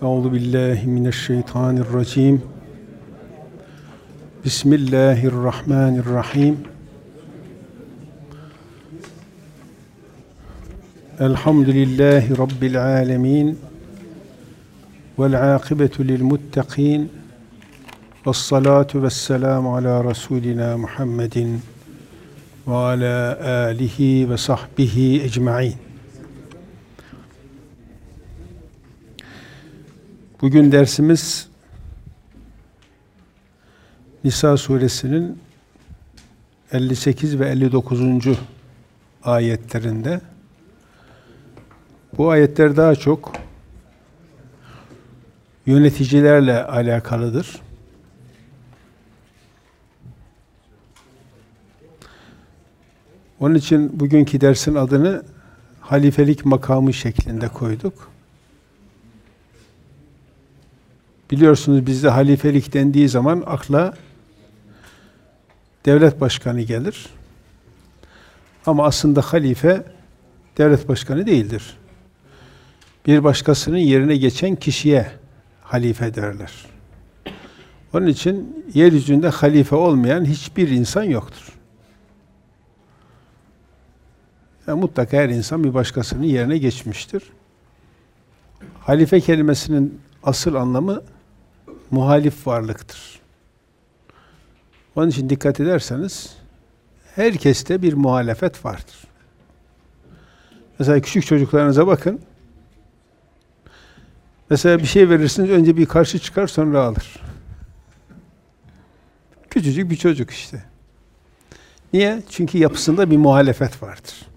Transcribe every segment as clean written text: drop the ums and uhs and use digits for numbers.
Euzu billahi mineşşeytanirracim. Bismillahirrahmanirrahim. Elhamdülillahi Rabbil alemin. Vel âkıbetu lil muttaqin. Vessalatu vesselamu ala Resulina Muhammedin ve ala alihi ve sahbihi ecmaîn. Bugün dersimiz Nisa suresinin 58 ve 59. ayetlerinde. Bu ayetler daha çok yöneticilerle alakalıdır. Onun için bugünkü dersin adını halifelik makamı şeklinde koyduk. Biliyorsunuz bizde halifelik dendiği zaman akla devlet başkanı gelir. Ama aslında halife devlet başkanı değildir. Bir başkasının yerine geçen kişiye halife derler. Onun için yeryüzünde halife olmayan hiçbir insan yoktur. Yani mutlaka her insan bir başkasının yerine geçmiştir. Halife kelimesinin asıl anlamı muhalif varlıktır. Onun için dikkat ederseniz herkeste bir muhalefet vardır. Mesela küçük çocuklarınıza bakın. Mesela bir şey verirsiniz, önce bir karşı çıkar, sonra alır. Küçücük bir çocuk işte. Niye? Çünkü yapısında bir muhalefet vardır.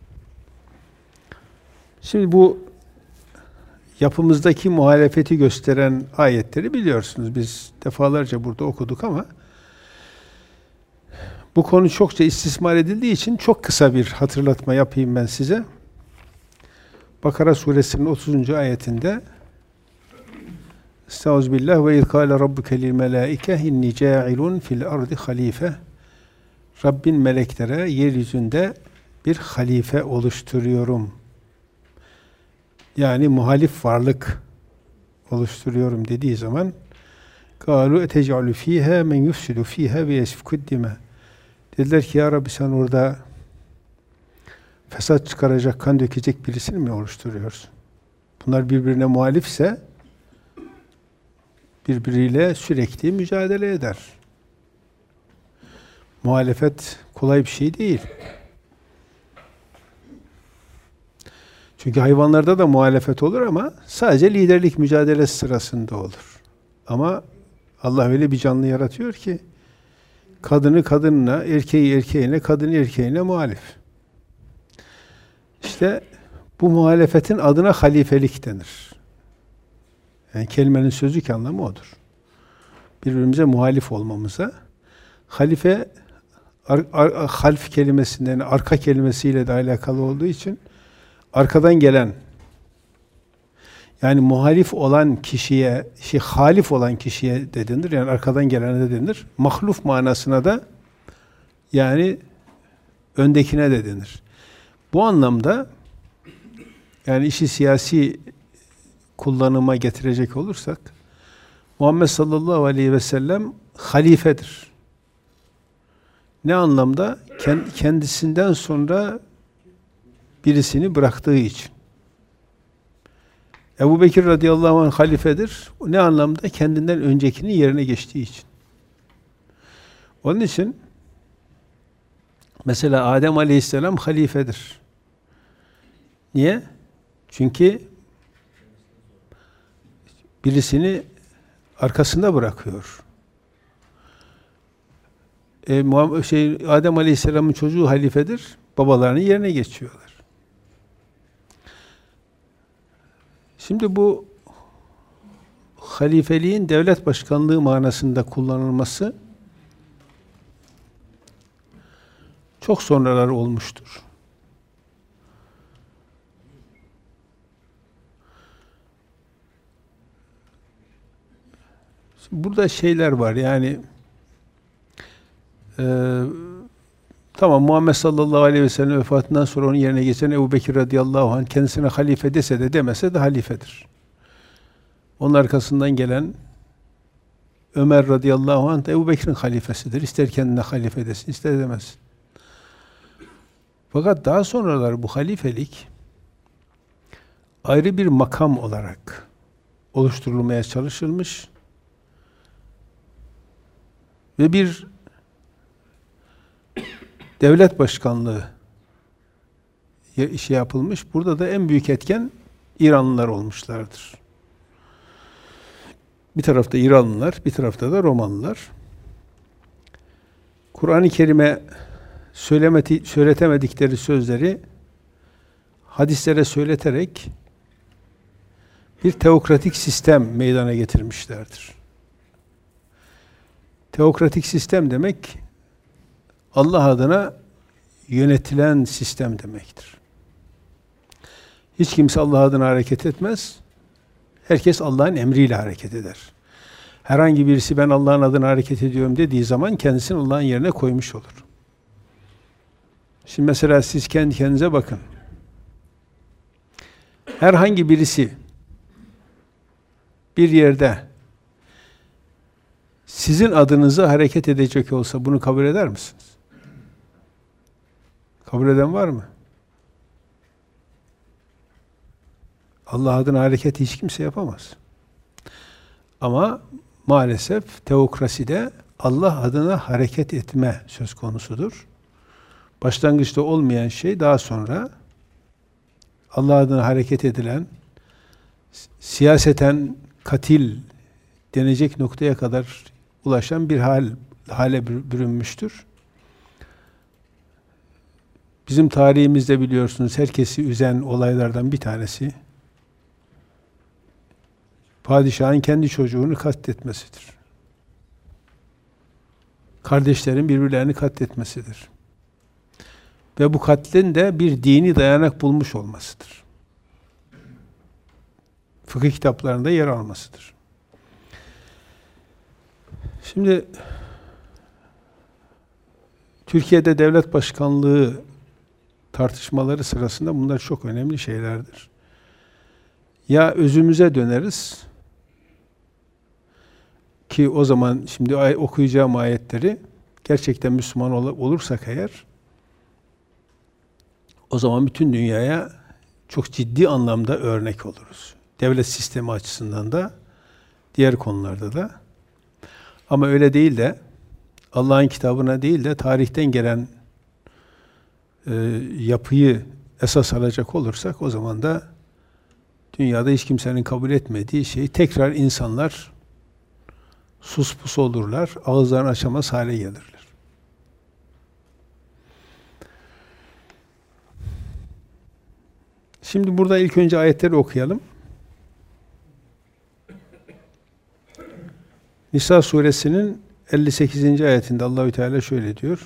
Şimdi bu yapımızdaki muhalefeti gösteren ayetleri biliyorsunuz. Biz defalarca burada okuduk ama bu konu çokça istismar edildiği için çok kısa bir hatırlatma yapayım ben size. Bakara suresinin 30. ayetinde Estağfirullah ve izkâle rabbuke lil melâike inni câilun fil ardı halife. Rabbin meleklere yeryüzünde bir halife oluşturuyorum. Yani muhalif varlık oluşturuyorum dediği zaman قَالُوا اَتَجْعَلُ ف۪يهَا مَنْ يُفْسِدُ ف۪يهَا وَيَسْفِكُ الدِّمَا. Dediler ki ya Rabbi sen orada fesat çıkaracak, kan dökecek birisini mi oluşturuyorsun? Bunlar birbirine muhalifse birbiriyle sürekli mücadele eder. Muhalefet kolay bir şey değil. Çünkü hayvanlarda da muhalefet olur ama sadece liderlik mücadelesi sırasında olur. Ama Allah öyle bir canlı yaratıyor ki kadını kadınına, erkeği erkeğine, kadını erkeğine muhalif. İşte bu muhalefetin adına halifelik denir. Yani kelimenin sözlük anlamı odur. Birbirimize muhalif olmamıza. Halife, half kelimesinden, arka kelimesiyle de alakalı olduğu için arkadan gelen, yani muhalif olan kişiye, halif olan kişiye de denir, yani arkadan gelene de denir. Mahluf manasına da yani öndekine de denir. Bu anlamda yani işi siyasi kullanıma getirecek olursak Muhammed sallallahu aleyhi ve sellem halifedir. Ne anlamda? Kendisinden sonra birisini bıraktığı için. Ebu Bekir radıyallahu anh halifedir. Ne anlamda? Kendinden öncekinin yerine geçtiği için. Onun için mesela Adem aleyhisselam halifedir. Niye? Çünkü birisini arkasında bırakıyor. Adem aleyhisselamın çocuğu halifedir. Babalarının yerine geçiyorlar. Şimdi bu halifeliğin devlet başkanlığı manasında kullanılması çok sonralar olmuştur. Şimdi burada şeyler var yani tamam Muhammed sallallahu aleyhi ve sellem vefatından sonra onun yerine geçen Ebu Bekir radıyallahu anh kendisine halife dese de demese de halifedir. Onun arkasından gelen Ömer radıyallahu anh da Ebu Bekir'in halifesidir. İster kendine halife desin, ister demez. Fakat daha sonralar bu halifelik ayrı bir makam olarak oluşturulmaya çalışılmış ve bir devlet başkanlığı işi yapılmış. Burada da en büyük etken İranlılar olmuşlardır. Bir tarafta İranlılar, bir tarafta da Romalılar. Kur'an-ı Kerim'e söyletemedikleri sözleri hadislere söyleterek bir teokratik sistem meydana getirmişlerdir. Teokratik sistem demek, Allah adına yönetilen sistem demektir. Hiç kimse Allah adına hareket etmez. Herkes Allah'ın emriyle hareket eder. Herhangi birisi ben Allah'ın adına hareket ediyorum dediği zaman kendisini Allah'ın yerine koymuş olur. Şimdi mesela siz kendi kendinize bakın. Herhangi birisi bir yerde sizin adınıza hareket edecek olsa bunu kabul eder misiniz? Kabul eden var mı? Allah adına hareket hiç kimse yapamaz. Ama maalesef teokraside Allah adına hareket etme söz konusudur. Başlangıçta olmayan şey daha sonra Allah adına hareket edilen, siyaseten katil denecek noktaya kadar ulaşan bir hale bürünmüştür. Bizim tarihimizde biliyorsunuz herkesi üzen olaylardan bir tanesi padişahın kendi çocuğunu katletmesidir. Kardeşlerin birbirlerini katletmesidir. Ve bu katlin de bir dini dayanak bulmuş olmasıdır. Fıkıh kitaplarında yer almasıdır. Şimdi Türkiye'de devlet başkanlığı tartışmaları sırasında bunlar çok önemli şeylerdir. Ya özümüze döneriz ki o zaman şimdi okuyacağım ayetleri gerçekten Müslüman olursak eğer o zaman bütün dünyaya çok ciddi anlamda örnek oluruz. Devlet sistemi açısından da diğer konularda da. Ama öyle değil de Allah'ın kitabına değil de tarihten gelen yapıyı esas alacak olursak o zaman da dünyada hiç kimsenin kabul etmediği şey tekrar insanlar sus pus olurlar, ağızlarını açamaz hale gelirler. Şimdi burada ilk önce ayetleri okuyalım. Nisa suresinin 58. ayetinde Allahü Teala şöyle diyor.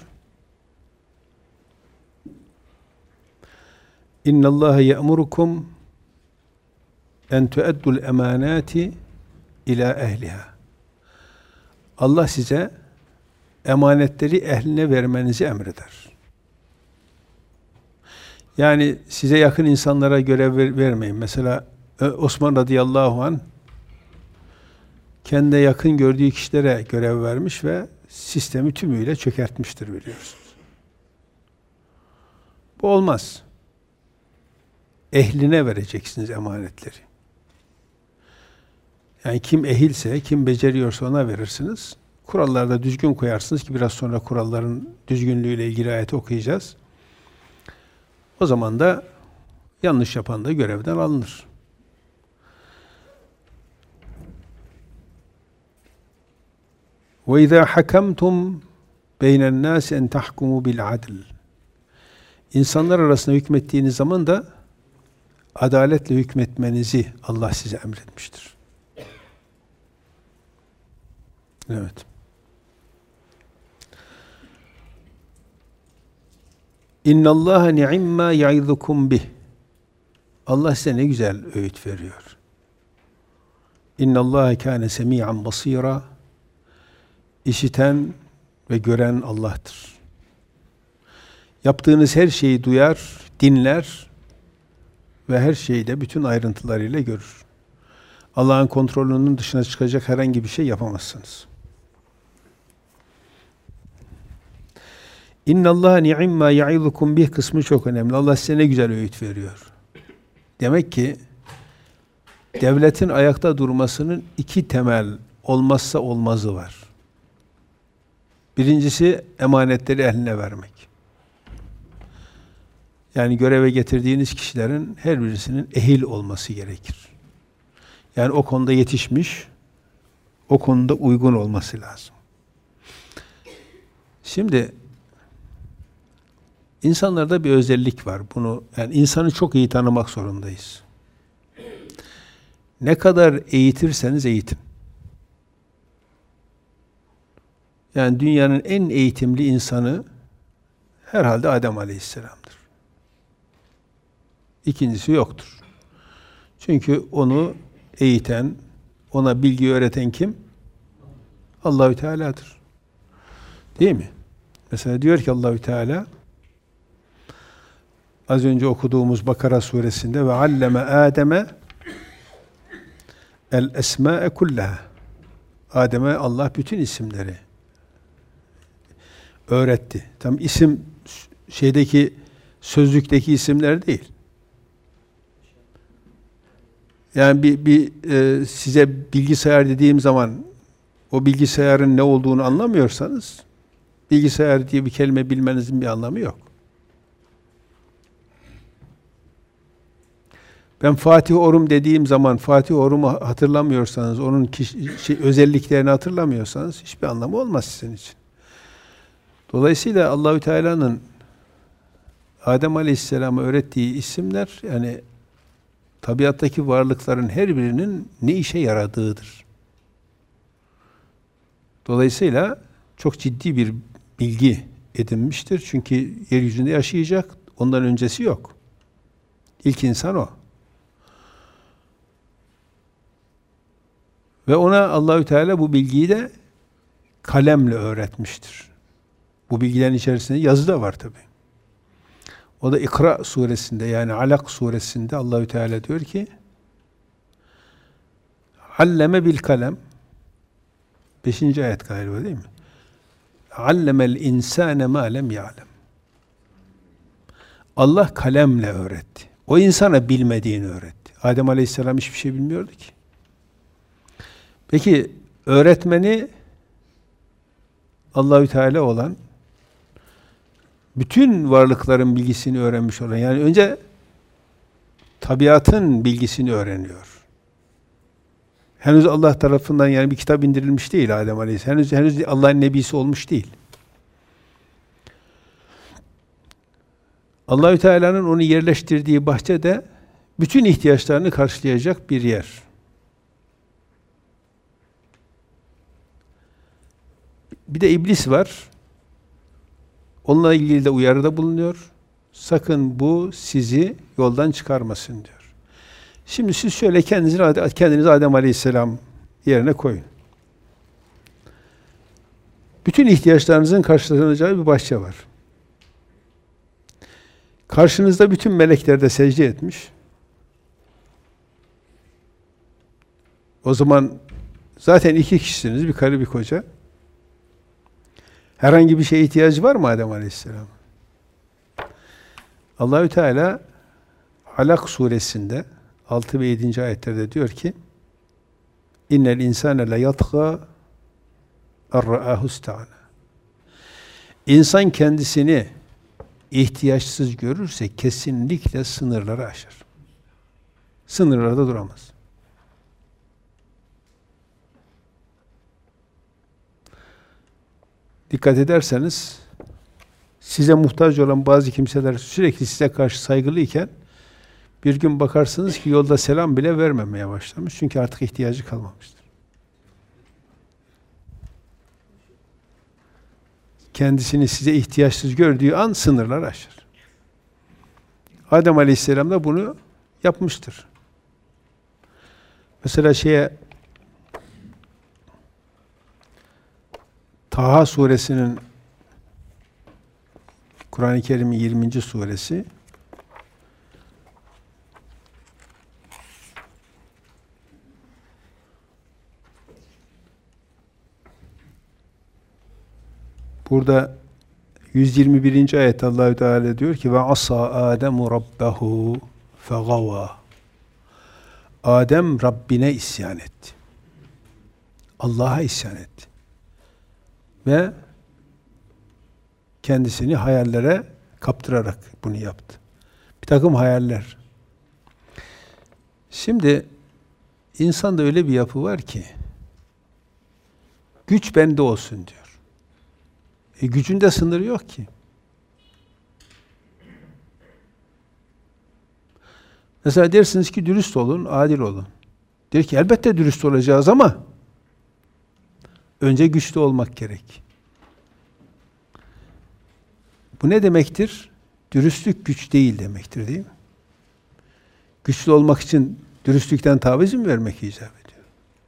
İnnallâhe ye'murukum en tu'eddul emanati ila ehliha. Allah size emanetleri ehline vermenizi emreder. Yani size yakın insanlara görev vermeyin. Mesela Osman radıyallahu anh kendine yakın gördüğü kişilere görev vermiş ve sistemi tümüyle çökertmiştir biliyorsunuz. Bu olmaz. Ehline vereceksiniz emanetleri. Yani kim ehilse, kim beceriyorsa ona verirsiniz. Kuralları da düzgün koyarsınız ki biraz sonra kuralların düzgünlüğüyle ilgili ayeti okuyacağız. O zaman da yanlış yapan da görevden alınır. وَاِذَا حَكَمْتُمْ بَيْنَ النَّاسِ اَنْ تَحْكُمُوا بِالْعَدْلِ. İnsanlar arasında hükmettiğiniz zaman da adaletle hükmetmenizi Allah size emretmiştir. Evet. İnna Allah ni'imma ya'izukum bih. Allah size ne güzel öğüt veriyor. İnna Allah kâne semî'an basîrâ. İşiten ve gören Allah'tır. Yaptığınız her şeyi duyar, dinler ve her şeyi de bütün ayrıntılarıyla görür. Allah'ın kontrolünün dışına çıkacak herhangi bir şey yapamazsınız. İnnallâhe ni'imma ya'izukum bih kısmı çok önemli. Allah size ne güzel öğüt veriyor. Demek ki devletin ayakta durmasının iki temel olmazsa olmazı var. Birincisi emanetleri ehline vermek. Yani göreve getirdiğiniz kişilerin her birisinin ehil olması gerekir. Yani o konuda yetişmiş, o konuda uygun olması lazım. Şimdi insanlarda bir özellik var. Bunu yani insanı çok iyi tanımak zorundayız. Ne kadar eğitirseniz eğitin. Yani dünyanın en eğitimli insanı herhalde Adem Aleyhisselam'dır. İkincisi yoktur. Çünkü onu eğiten, ona bilgi öğreten kim? Allahü Teala'dır. Değil mi? Mesela diyor ki Allahü Teala az önce okuduğumuz Bakara suresinde ve alleme Adem'e el esma'e kullaha. Adem'e Allah bütün isimleri öğretti. Tam isim şeydeki sözlükteki isimler değil. Yani size bilgisayar dediğim zaman o bilgisayarın ne olduğunu anlamıyorsanız bilgisayar diye bir kelime bilmenizin bir anlamı yok. Ben Fatih Orum dediğim zaman Fatih Orum'u hatırlamıyorsanız, onun özelliklerini hatırlamıyorsanız hiçbir anlamı olmaz sizin için. Dolayısıyla Allahü Teala'nın Adem Aleyhisselam'a öğrettiği isimler yani tabiattaki varlıkların her birinin ne işe yaradığıdır. Dolayısıyla çok ciddi bir bilgi edinmiştir. Çünkü yeryüzünde yaşayacak, ondan öncesi yok. İlk insan o. Ve ona Allahü Teala bu bilgiyi de kalemle öğretmiştir. Bu bilgilerin içerisinde yazı da var tabi. O da İkra suresinde yani Alak suresinde Allahü Teala diyor ki alleme bil kalem 5. ayet galiba değil mi? Allemel insane ma lem ya'lem. Allah kalemle öğretti. O insana bilmediğini öğretti. Adem Aleyhisselam hiçbir şey bilmiyordu ki. Peki öğretmeni Allahü Teala olan bütün varlıkların bilgisini öğrenmiş olan yani önce tabiatın bilgisini öğreniyor. Henüz Allah tarafından yani bir kitap indirilmiş değil Adem Aleyhisselam. Henüz Allah'ın nebisi olmuş değil. Allahü Teala'nın onu yerleştirdiği bahçede bütün ihtiyaçlarını karşılayacak bir yer. Bir de iblis var. Onunla ilgili de uyarıda bulunuyor. Sakın bu sizi yoldan çıkarmasın diyor. Şimdi siz şöyle kendinizi Adem Aleyhisselam yerine koyun. Bütün ihtiyaçlarınızın karşılanacağı bir bahçe var. Karşınızda bütün melekler de secde etmiş. O zaman zaten iki kişisiniz, bir karı bir koca. Herhangi bir şeye ihtiyacı var mı Adem Aleyhisselam? Allahü Teala Alak suresinde 6 ve 7. ayetlerde diyor ki İnnel insane le yatgâ er-ra'âhu istâne. İnsan kendisini ihtiyaçsız görürse kesinlikle sınırları aşar. Sınırlarda duramaz. Dikkat ederseniz size muhtaç olan bazı kimseler sürekli size karşı saygılıyken bir gün bakarsınız ki yolda selam bile vermemeye başlamış. Çünkü artık ihtiyacı kalmamıştır. Kendisini size ihtiyaçsız gördüğü an sınırlar aşar. Adem Aleyhisselam da bunu yapmıştır. Mesela Taha suresinin Kur'an-ı Kerim'in 20. suresi Burada 121. ayet Allahü Teala diyor ki ve asa Ademu rabbehu fegava. Adem Rabbine isyan etti. Allah'a isyan etti. Ve kendisini hayallere kaptırarak bunu yaptı. Bir takım hayaller. Şimdi insanda öyle bir yapı var ki güç bende olsun diyor. Gücünde sınırı yok ki. Mesela dersiniz ki dürüst olun, adil olun. Der ki elbette dürüst olacağız ama önce güçlü olmak gerek. Bu ne demektir? Dürüstlük güç değil demektir, değil mi? Güçlü olmak için dürüstlükten taviz mi vermek icap ediyor?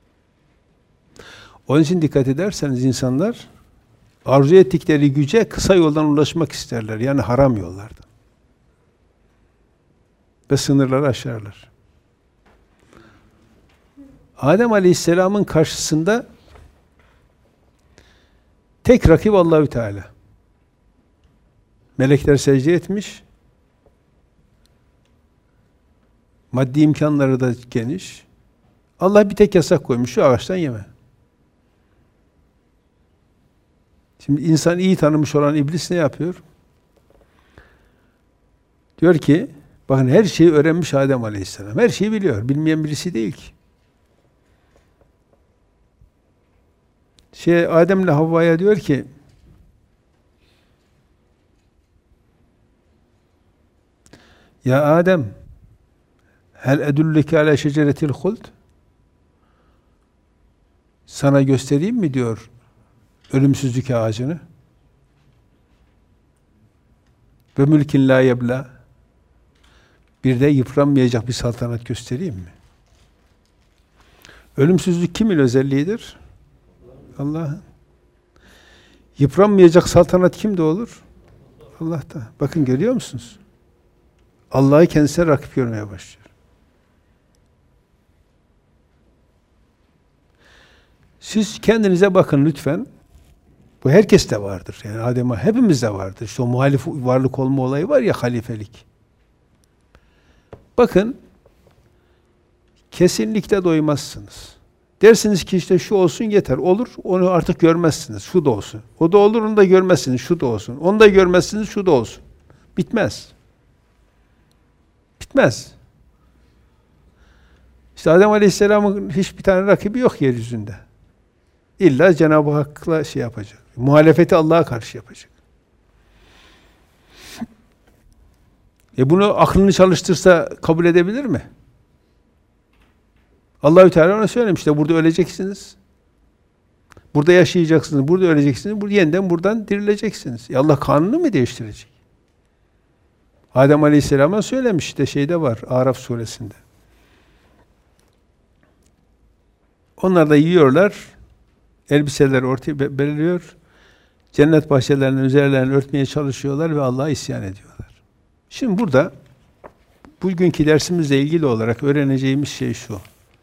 Onun için dikkat ederseniz insanlar arzu ettikleri güce kısa yoldan ulaşmak isterler. Yani haram yollardan. Ve sınırları aşarlar. Adem Aleyhisselam'ın karşısında tek rakip Allahü Teala. Melekler secde etmiş. Maddi imkanları da geniş. Allah bir tek yasak koymuş. Şu ağaçtan yeme. Şimdi insan iyi tanımış olan iblis ne yapıyor? Diyor ki, bakın her şeyi öğrenmiş Adem Aleyhisselam. Her şeyi biliyor. Bilmeyen birisi değil ki. Adem'le Havva'ya diyor ki, ya Adem, hel edulleke ala şeceretil huld? Sana göstereyim mi diyor ölümsüzlük ağacını? Ve mülkin la yebla. Bir de yıpranmayacak bir saltanat göstereyim mi? Ölümsüzlük kimin özelliğidir? Allah'ın. Yıpranmayacak saltanat kimde olur? Allah'ta. Bakın görüyor musunuz? Allah'ı kendisine rakip görmeye başlıyor. Siz kendinize bakın lütfen. Bu herkeste vardır. Yani Adem'e hepimizde vardır. İşte o muhalif varlık olma olayı var ya, halifelik. Bakın, kesinlikle doymazsınız. Dersiniz ki işte şu olsun yeter. Olur, onu artık görmezsiniz. Şu da olsun. O da olur, onu da görmezsiniz. Şu da olsun. Onu da görmezsiniz, şu da olsun. Bitmez. Bitmez. İşte Adem Aleyhisselam'ın hiçbir tane rakibi yok yeryüzünde. İlla Cenab-ı Hak'la şey yapacak. Muhalefeti Allah'a karşı yapacak. Bunu aklını çalıştırsa kabul edebilir mi? Allahü Teala ona söylemiş de burada öleceksiniz. Burada yaşayacaksınız, burada öleceksiniz, yeniden buradan dirileceksiniz. Allah kanunu mu değiştirecek? Adem Aleyhisselam'a söylemiş de şeyde var, Araf suresinde. Onlar da yiyorlar, elbiseler ortaya beliriyor, cennet bahçelerinin üzerlerini örtmeye çalışıyorlar ve Allah'a isyan ediyorlar. Şimdi burada, bugünkü dersimizle ilgili olarak öğreneceğimiz şey şu.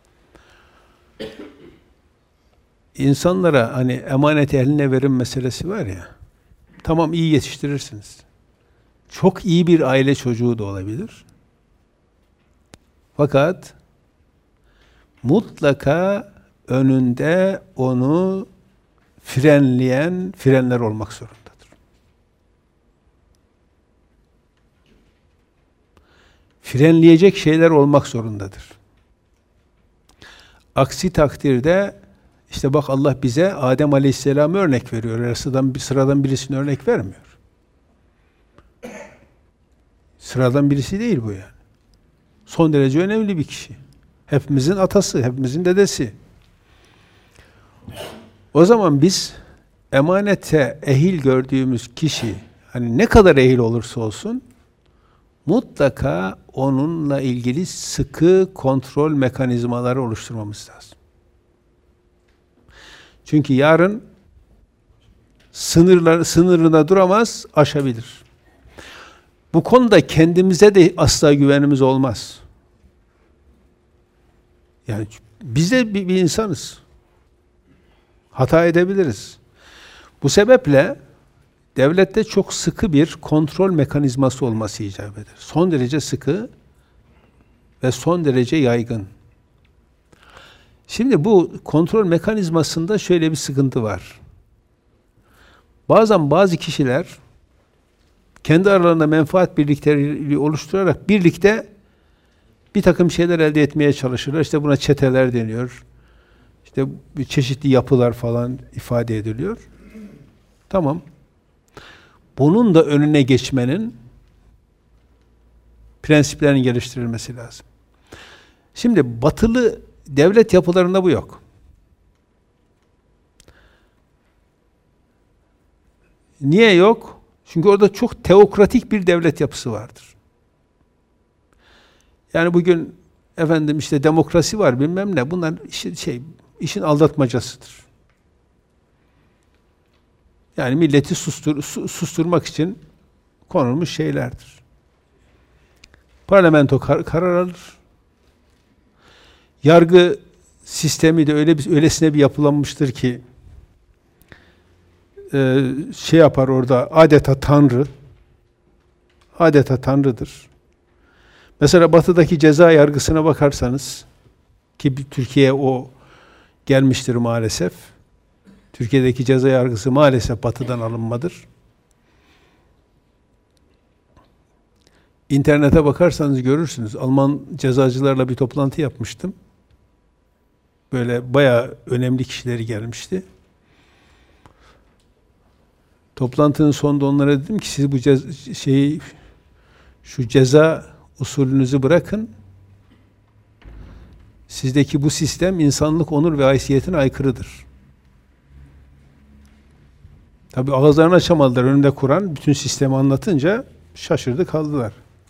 İnsanlara hani emanet eline verin meselesi var ya, tamam iyi yetiştirirsiniz. Çok iyi bir aile çocuğu da olabilir. Fakat mutlaka önünde onu frenleyen frenler olmak zorundadır. Frenleyecek şeyler olmak zorundadır. Aksi takdirde işte bak Allah bize Adem Aleyhisselam'ı örnek veriyor. Sıradan birisini örnek vermiyor. Sıradan birisi değil bu yani. Son derece önemli bir kişi. Hepimizin atası, hepimizin dedesi. O zaman biz emanete ehil gördüğümüz kişi, hani ne kadar ehil olursa olsun, mutlaka onunla ilgili sıkı kontrol mekanizmaları oluşturmamız lazım. Çünkü yarın sınırına duramaz, aşabilir. Bu konuda kendimize de asla güvenimiz olmaz. Yani biz de bir insanız. Hata edebiliriz. Bu sebeple devlette çok sıkı bir kontrol mekanizması olması icap eder. Son derece sıkı ve son derece yaygın. Şimdi bu kontrol mekanizmasında şöyle bir sıkıntı var. Bazen bazı kişiler kendi aralarında menfaat birlikleri oluşturarak birlikte bir takım şeyler elde etmeye çalışırlar. İşte buna çeteler deniyor. İşte çeşitli yapılar falan ifade ediliyor. Tamam. Bunun da önüne geçmenin prensiplerinin geliştirilmesi lazım. Şimdi batılı devlet yapılarında bu yok. Niye yok? Çünkü orada çok teokratik bir devlet yapısı vardır. Yani bugün efendim işte demokrasi var bilmem ne, bunlar işin aldatmacasıdır. Yani milleti susturmak için konulmuş şeylerdir. Parlamento karar alır. Yargı sistemi de öylesine bir yapılanmıştır ki yapar orada, adeta Tanrı. Adeta Tanrı'dır. Mesela batıdaki ceza yargısına bakarsanız, ki Türkiye'ye o gelmiştir maalesef. Türkiye'deki ceza yargısı maalesef batıdan alınmadır. İnternete bakarsanız görürsünüz. Alman cezacılarla bir toplantı yapmıştım. Böyle bayağı önemli kişileri gelmişti. Toplantının sonunda onlara dedim ki siz bu şu ceza usulünüzü bırakın. Sizdeki bu sistem insanlık onur ve haysiyetine aykırıdır. Tabii ağızlarını açamadılar. Önümde Kur'an bütün sistemi anlatınca şaşırdı kaldılar.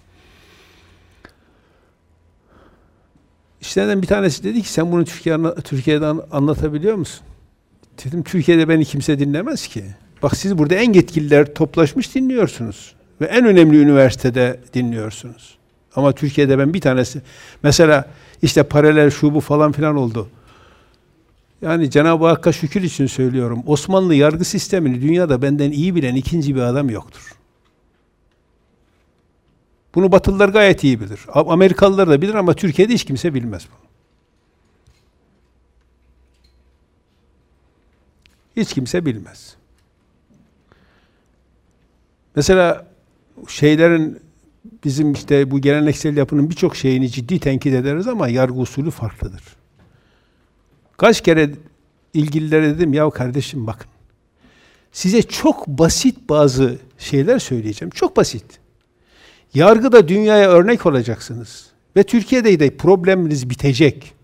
İşlerden bir tanesi dedi ki sen bunu Türkiye'de anlatabiliyor musun? Dedim Türkiye'de beni kimse dinlemez ki. Bak siz burada en yetkililer toplaşmış dinliyorsunuz. Ve en önemli üniversitede dinliyorsunuz. Ama Türkiye'de ben bir tanesi, mesela işte paralel şu bu falan filan oldu. Yani Cenab-ı Hakk'a şükür için söylüyorum. Osmanlı yargı sistemini dünyada benden iyi bilen ikinci bir adam yoktur. Bunu Batılılar gayet iyi bilir. Amerikalılar da bilir ama Türkiye'de hiç kimse bilmez bunu. Hiç kimse bilmez. Mesela bizim işte bu geleneksel yapının birçok şeyini ciddi tenkit ederiz ama yargı usulü farklıdır. Kaç kere ilgililere dedim ya kardeşim bakın. Size çok basit bazı şeyler söyleyeceğim. Çok basit. Yargıda dünyaya örnek olacaksınız. Ve Türkiye'de de probleminiz bitecek.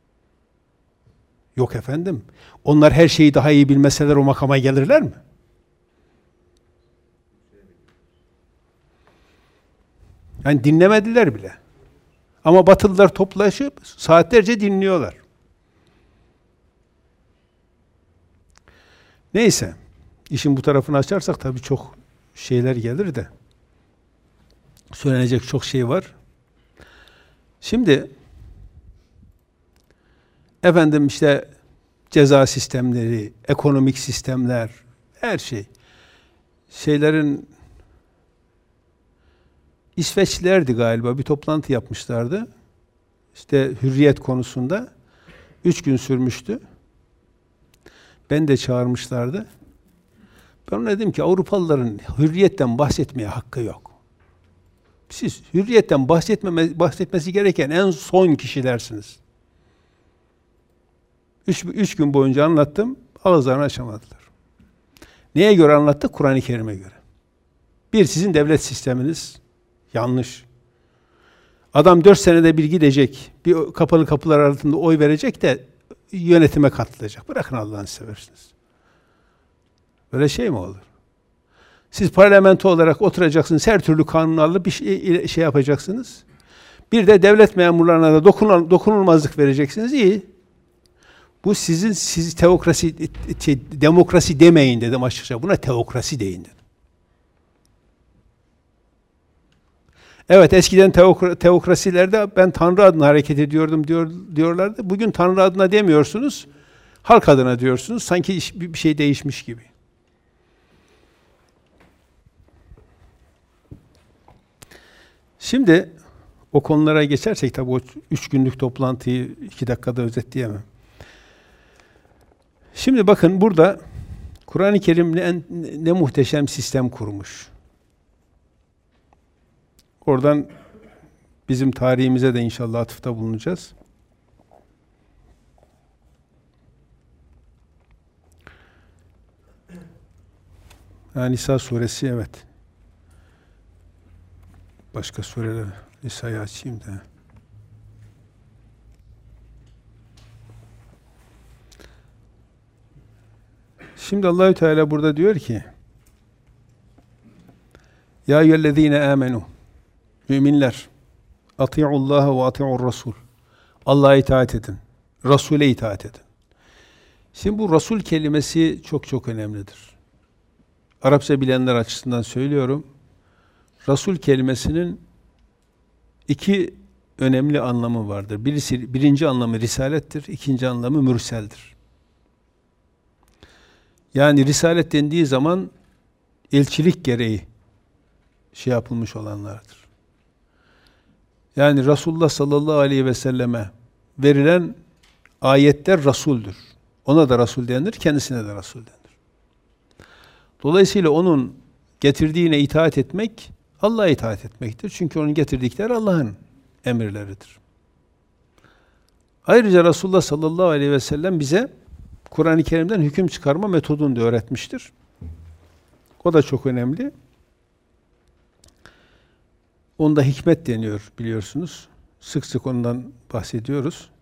Yok efendim. Onlar her şeyi daha iyi bilmeseler o makama gelirler mi? Yani dinlemediler bile. Ama Batılılar toplaşıp saatlerce dinliyorlar. Neyse. İşin bu tarafını açarsak tabii çok şeyler gelir de. Söylenecek çok şey var. Şimdi efendim işte ceza sistemleri, ekonomik sistemler, her şeylerin İsveçlilerdi galiba bir toplantı yapmışlardı. İşte hürriyet konusunda 3 gün sürmüştü. Ben de çağırmışlardı. Ben ona dedim ki Avrupalıların hürriyetten bahsetmeye hakkı yok. Siz hürriyetten bahsetmesi gereken en son kişilersiniz. 3 gün boyunca anlattım, ağızlarını açamadılar. Neye göre anlattık? Kur'an-ı Kerim'e göre. Bir, sizin devlet sisteminiz yanlış. Adam 4 senede bir gidecek, bir kapalı kapılar arasında oy verecek de yönetime katılacak. Bırakın Allah'ını seversiniz. Böyle şey mi olur? Siz parlamento olarak oturacaksınız, her türlü kanunu alıp bir şey yapacaksınız. Bir de devlet memurlarına da dokunulmazlık vereceksiniz. İyi. Bu siz demokrasi demeyin dedim açıkça. Buna teokrasi deyin dedim. Evet, eskiden teokrasilerde ben Tanrı adına hareket ediyordum diyorlardı. Bugün Tanrı adına demiyorsunuz, halk adına diyorsunuz. Sanki bir şey değişmiş gibi. Şimdi o konulara geçersek tabii o 3 günlük toplantıyı 2 dakikada özetleyemem. Şimdi bakın burada Kur'an-ı Kerim ne muhteşem sistem kurmuş. Oradan bizim tarihimize de inşallah atıfta bulunacağız. Nisa suresi, evet. Başka sureler, Nisa'yı açayım da. Şimdi Allahü Teala burada diyor ki: Ya eyyühellezîne âmenû, müminler, ati'ullâhe ve ati'ur rasûl. Allah'a itaat edin, Resul'e itaat edin. Şimdi bu Resul kelimesi çok çok önemlidir. Arapça bilenler açısından söylüyorum. Resul kelimesinin 2 önemli anlamı vardır. Birinci anlamı risalettir, ikinci anlamı mürseldir. Yani risalet dendiği zaman elçilik gereği yapılmış olanlardır. Yani Resulullah sallallahu aleyhi ve selleme verilen ayetler Resul'dür. Ona da Resul denir, kendisine de Resul denir. Dolayısıyla onun getirdiğine itaat etmek, Allah'a itaat etmektir. Çünkü onun getirdikleri Allah'ın emirleridir. Ayrıca Resulullah sallallahu aleyhi ve sellem bize Kur'an-ı Kerim'den hüküm çıkarma metodunu da öğretmiştir. O da çok önemli. Onda hikmet deniyor biliyorsunuz. Sık sık ondan bahsediyoruz.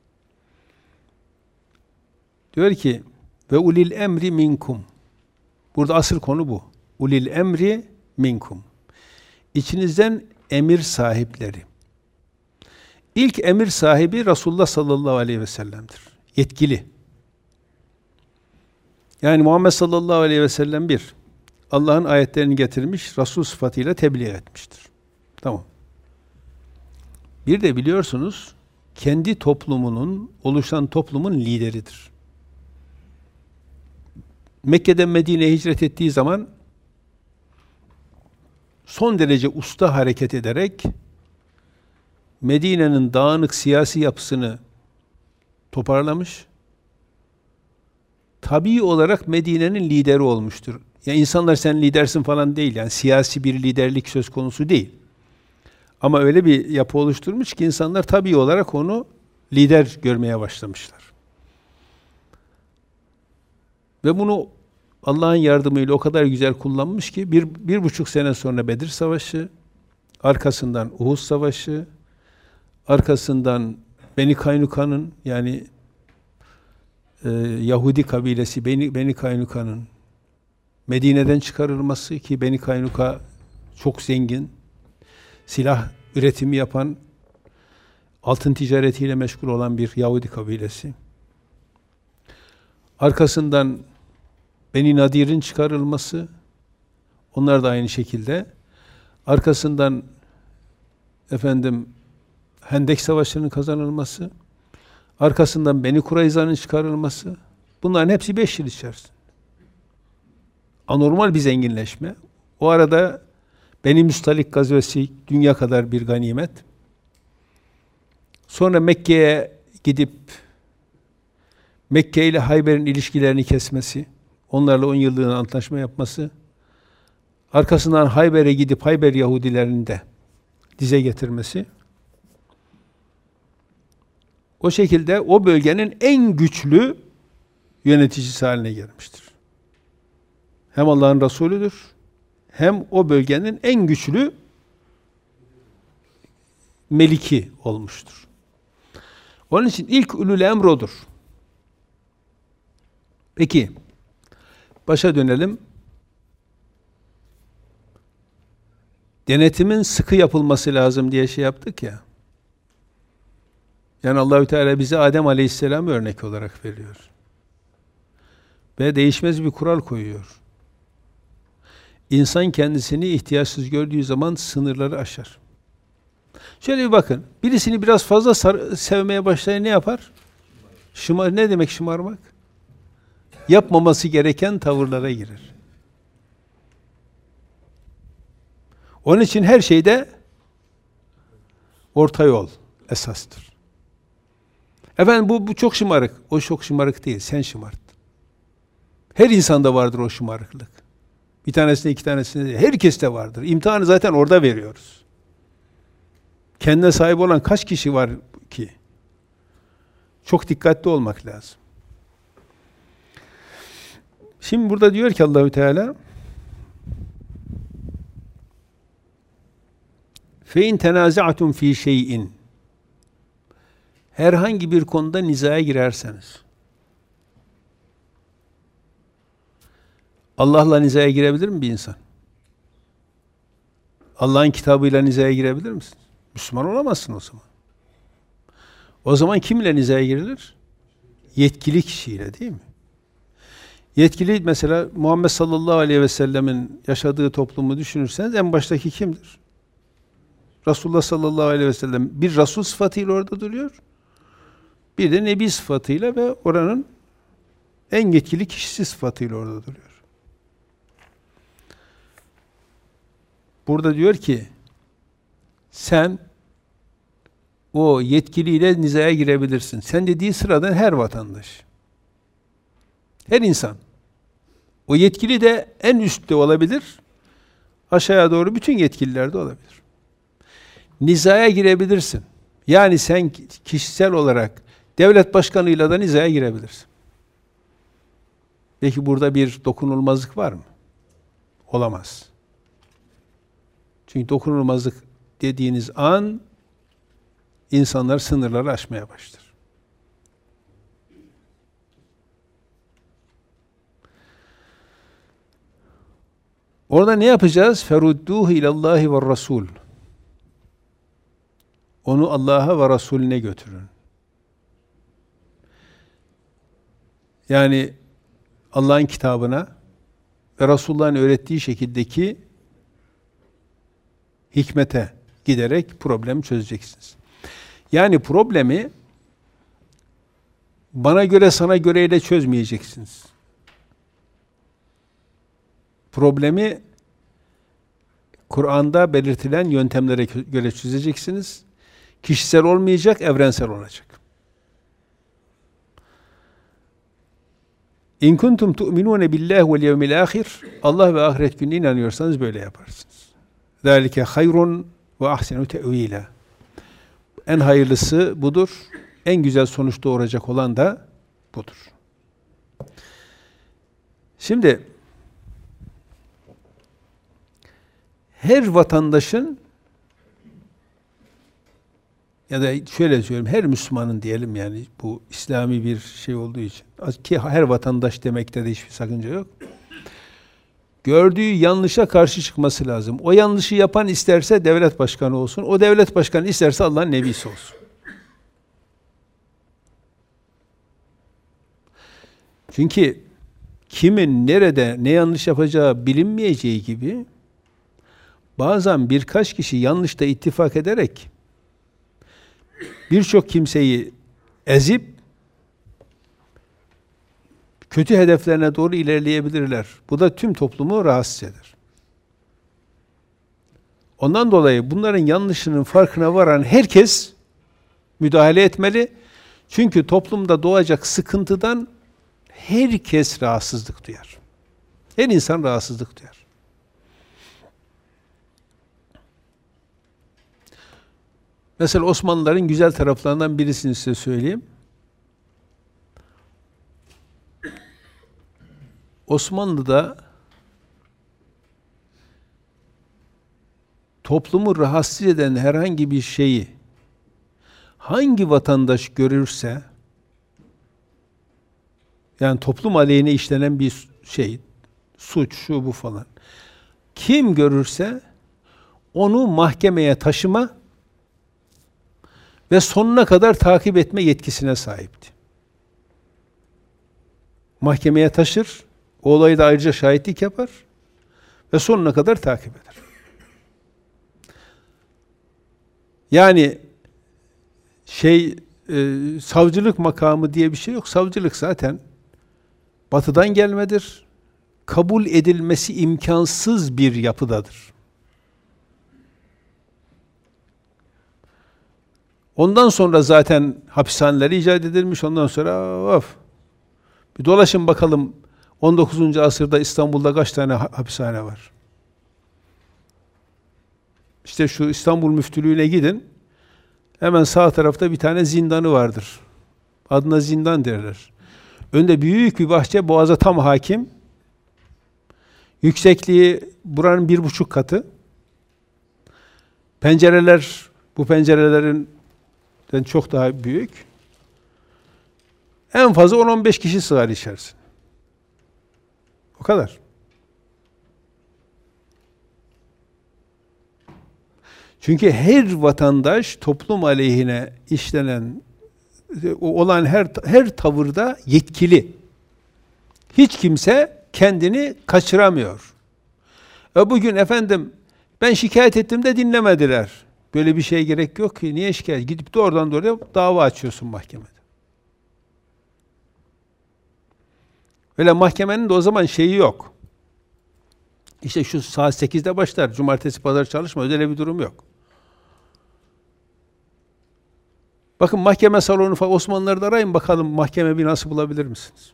Diyor ki ve ulil emri minkum. Burada asıl konu bu. Ulil emri minkum. İçinizden emir sahipleri. İlk emir sahibi Resulullah sallallahu aleyhi ve sellem'dir. Yetkili. Yani Muhammed sallallahu aleyhi ve sellem Allah'ın ayetlerini getirmiş, Resul sıfatıyla tebliğ etmiştir. Tamam. Bir de biliyorsunuz, kendi toplumunun, oluşan toplumun lideridir. Mekke'den Medine'ye hicret ettiği zaman son derece usta hareket ederek Medine'nin dağınık siyasi yapısını toparlamış. Tabii olarak Medine'nin lideri olmuştur. Yani insanlar sen lidersin falan değil. Yani siyasi bir liderlik söz konusu değil. Ama öyle bir yapı oluşturmuş ki insanlar tabii olarak onu lider görmeye başlamışlar. Ve bunu Allah'ın yardımıyla o kadar güzel kullanmış ki bir buçuk sene sonra Bedir Savaşı, arkasından Uhud Savaşı, arkasından Beni Kaynuka'nın yani Yahudi kabilesi Beni Kaynuka'nın Medine'den çıkarılması ki Beni Kaynuka çok zengin, silah üretimi yapan, altın ticaretiyle meşgul olan bir Yahudi kabilesi. Arkasından Beni Nadir'in çıkarılması, onlar da aynı şekilde. Arkasından Hendek Savaşı'nın kazanılması, arkasından Beni Kurayza'nın çıkarılması, bunların hepsi 5 yıl içerisinde. Anormal bir zenginleşme. O arada Beni Müstalik gazvesi dünya kadar bir ganimet. Sonra Mekke'ye gidip Mekke ile Hayber'in ilişkilerini kesmesi, onlarla 10 yıllığına antlaşma yapması, arkasından Hayber'e gidip Hayber Yahudilerini de dize getirmesi, o şekilde o bölgenin en güçlü yöneticisi haline gelmiştir. Hem Allah'ın Resulüdür, hem o bölgenin en güçlü meliki olmuştur. Onun için ilk ulul emr odur. Peki, başa dönelim. Denetimin sıkı yapılması lazım diye yaptık ya. Yani Allahü Teala bize Adem Aleyhisselam örnek olarak veriyor. Ve değişmez bir kural koyuyor. İnsan kendisini ihtiyaçsız gördüğü zaman sınırları aşar. Şöyle bir bakın. Birisini biraz fazla sevmeye başlayın ne yapar? Ne demek şımarmak? Yapmaması gereken tavırlara girer. Onun için her şeyde Orta yol esastır. Efendim bu çok şımarık. O çok şımarık değil. Sen şımart. Her insanda vardır o şımarıklık. Bir tanesinde, iki tanesinde değil. Herkeste vardır. İmtihanı zaten orada veriyoruz. Kendine sahip olan kaç kişi var ki? Çok dikkatli olmak lazım. Şimdi burada diyor ki Allahü Teala فَاِنْ تَنَازَعْتُمْ ف۪ي شَيْءٍ Herhangi bir konuda nizaya girerseniz, Allah'la nizaya girebilir mi bir insan? Allah'ın kitabıyla nizaya girebilir misin? Müslüman olamazsın o zaman. O zaman kimle nizaya girilir? Yetkili kişiyle, değil mi? Yetkili, mesela Muhammed sallallahu aleyhi ve sellemin yaşadığı toplumu düşünürseniz en baştaki kimdir? Resulullah sallallahu aleyhi ve sellem bir Resul sıfatıyla orada duruyor. Bir de Nebi sıfatıyla ve oranın en yetkili kişisi sıfatıyla orada duruyor. Burada diyor ki sen o yetkiliyle nizaya girebilirsin. Sen dediği sıradan her vatandaş. Her insan. O yetkili de en üstte olabilir. Aşağıya doğru bütün yetkililer de olabilir. Nizaya girebilirsin. Yani sen kişisel olarak devlet başkanıyla da nizaya girebilirsin. Peki burada bir dokunulmazlık var mı? Olamaz. Çünkü dokunulmazlık dediğiniz an insanlar sınırları aşmaya başlar. Orada ne yapacağız? Ferudduhu ilallahi ve rasul. Onu Allah'a ve Resulüne götürün. Yani Allah'ın kitabına ve Resulullah'ın öğrettiği şekildeki hikmete giderek problemi çözeceksiniz. Yani problemi bana göre sana göreyle çözmeyeceksiniz. Problemi Kur'an'da belirtilen yöntemlere göre çözeceksiniz. Kişisel olmayacak, evrensel olacak. İn kuntum tu'minun billahi vel yevmil ahir. Allah ve ahiret gününe inanıyorsanız böyle yaparsınız. Zalike hayrun ve ahsenu te'vila. En hayırlısı budur. En güzel sonuç doğuracak olan da budur. Şimdi her vatandaşın ya da şöyle söyleyeyim, her Müslümanın diyelim, yani bu İslami bir şey olduğu için, ki her vatandaş demekte de hiçbir sakınca yok. Gördüğü yanlışa karşı çıkması lazım. O yanlışı yapan isterse devlet başkanı olsun, o devlet başkanı isterse Allah'ın nebisi olsun. Çünkü kimin nerede ne yanlış yapacağı bilinmeyeceği gibi, bazen birkaç kişi yanlışta ittifak ederek birçok kimseyi ezip kötü hedeflerine doğru ilerleyebilirler. Bu da tüm toplumu rahatsız eder. Ondan dolayı bunların yanlışının farkına varan herkes müdahale etmeli. Çünkü toplumda doğacak sıkıntıdan herkes rahatsızlık duyar. Her insan rahatsızlık duyar. Mesela Osmanlıların güzel taraflarından birisini size söyleyeyim. Osmanlı'da toplumu rahatsız eden herhangi bir şeyi hangi vatandaş görürse, yani toplum aleyhine işlenen bir şey, suç, şu bu falan, kim görürse onu mahkemeye taşıma ve sonuna kadar takip etme yetkisine sahipti. Mahkemeye taşır, o olayı da ayrıca şahitlik yapar ve sonuna kadar takip eder. Yani savcılık makamı diye bir şey yok. Savcılık zaten batıdan gelmedir. Kabul edilmesi imkansız bir yapıdadır. Ondan sonra zaten hapishaneler icat edilmiş. Ondan sonra of. Bir dolaşın bakalım 19. asırda İstanbul'da kaç tane hapishane var? İşte şu İstanbul Müftülüğü'ne gidin. Hemen sağ tarafta bir tane zindanı vardır. Adına zindan derler. Önde büyük bir bahçe, boğaza tam hakim. Yüksekliği buranın 1,5 katı. Pencereler, bu pencerelerin çok daha büyük. En fazla 10-15 kişi sığar içerisine. O kadar. Çünkü her vatandaş toplum aleyhine işlenen olan her tavırda yetkili. Hiç kimse kendini kaçıramıyor. Bugün efendim ben şikayet ettim de dinlemediler. Böyle bir şeye gerek yok ki. Niye şikayet? Gidip de oradan doğruya dava açıyorsun mahkemede. Öyle mahkemenin de o zaman şeyi yok. İşte şu saat 8'de başlar, cumartesi pazar çalışma, öyle bir durum yok. Bakın mahkeme salonu falan, Osmanlılar'da arayın bakalım mahkeme binası bulabilir misiniz?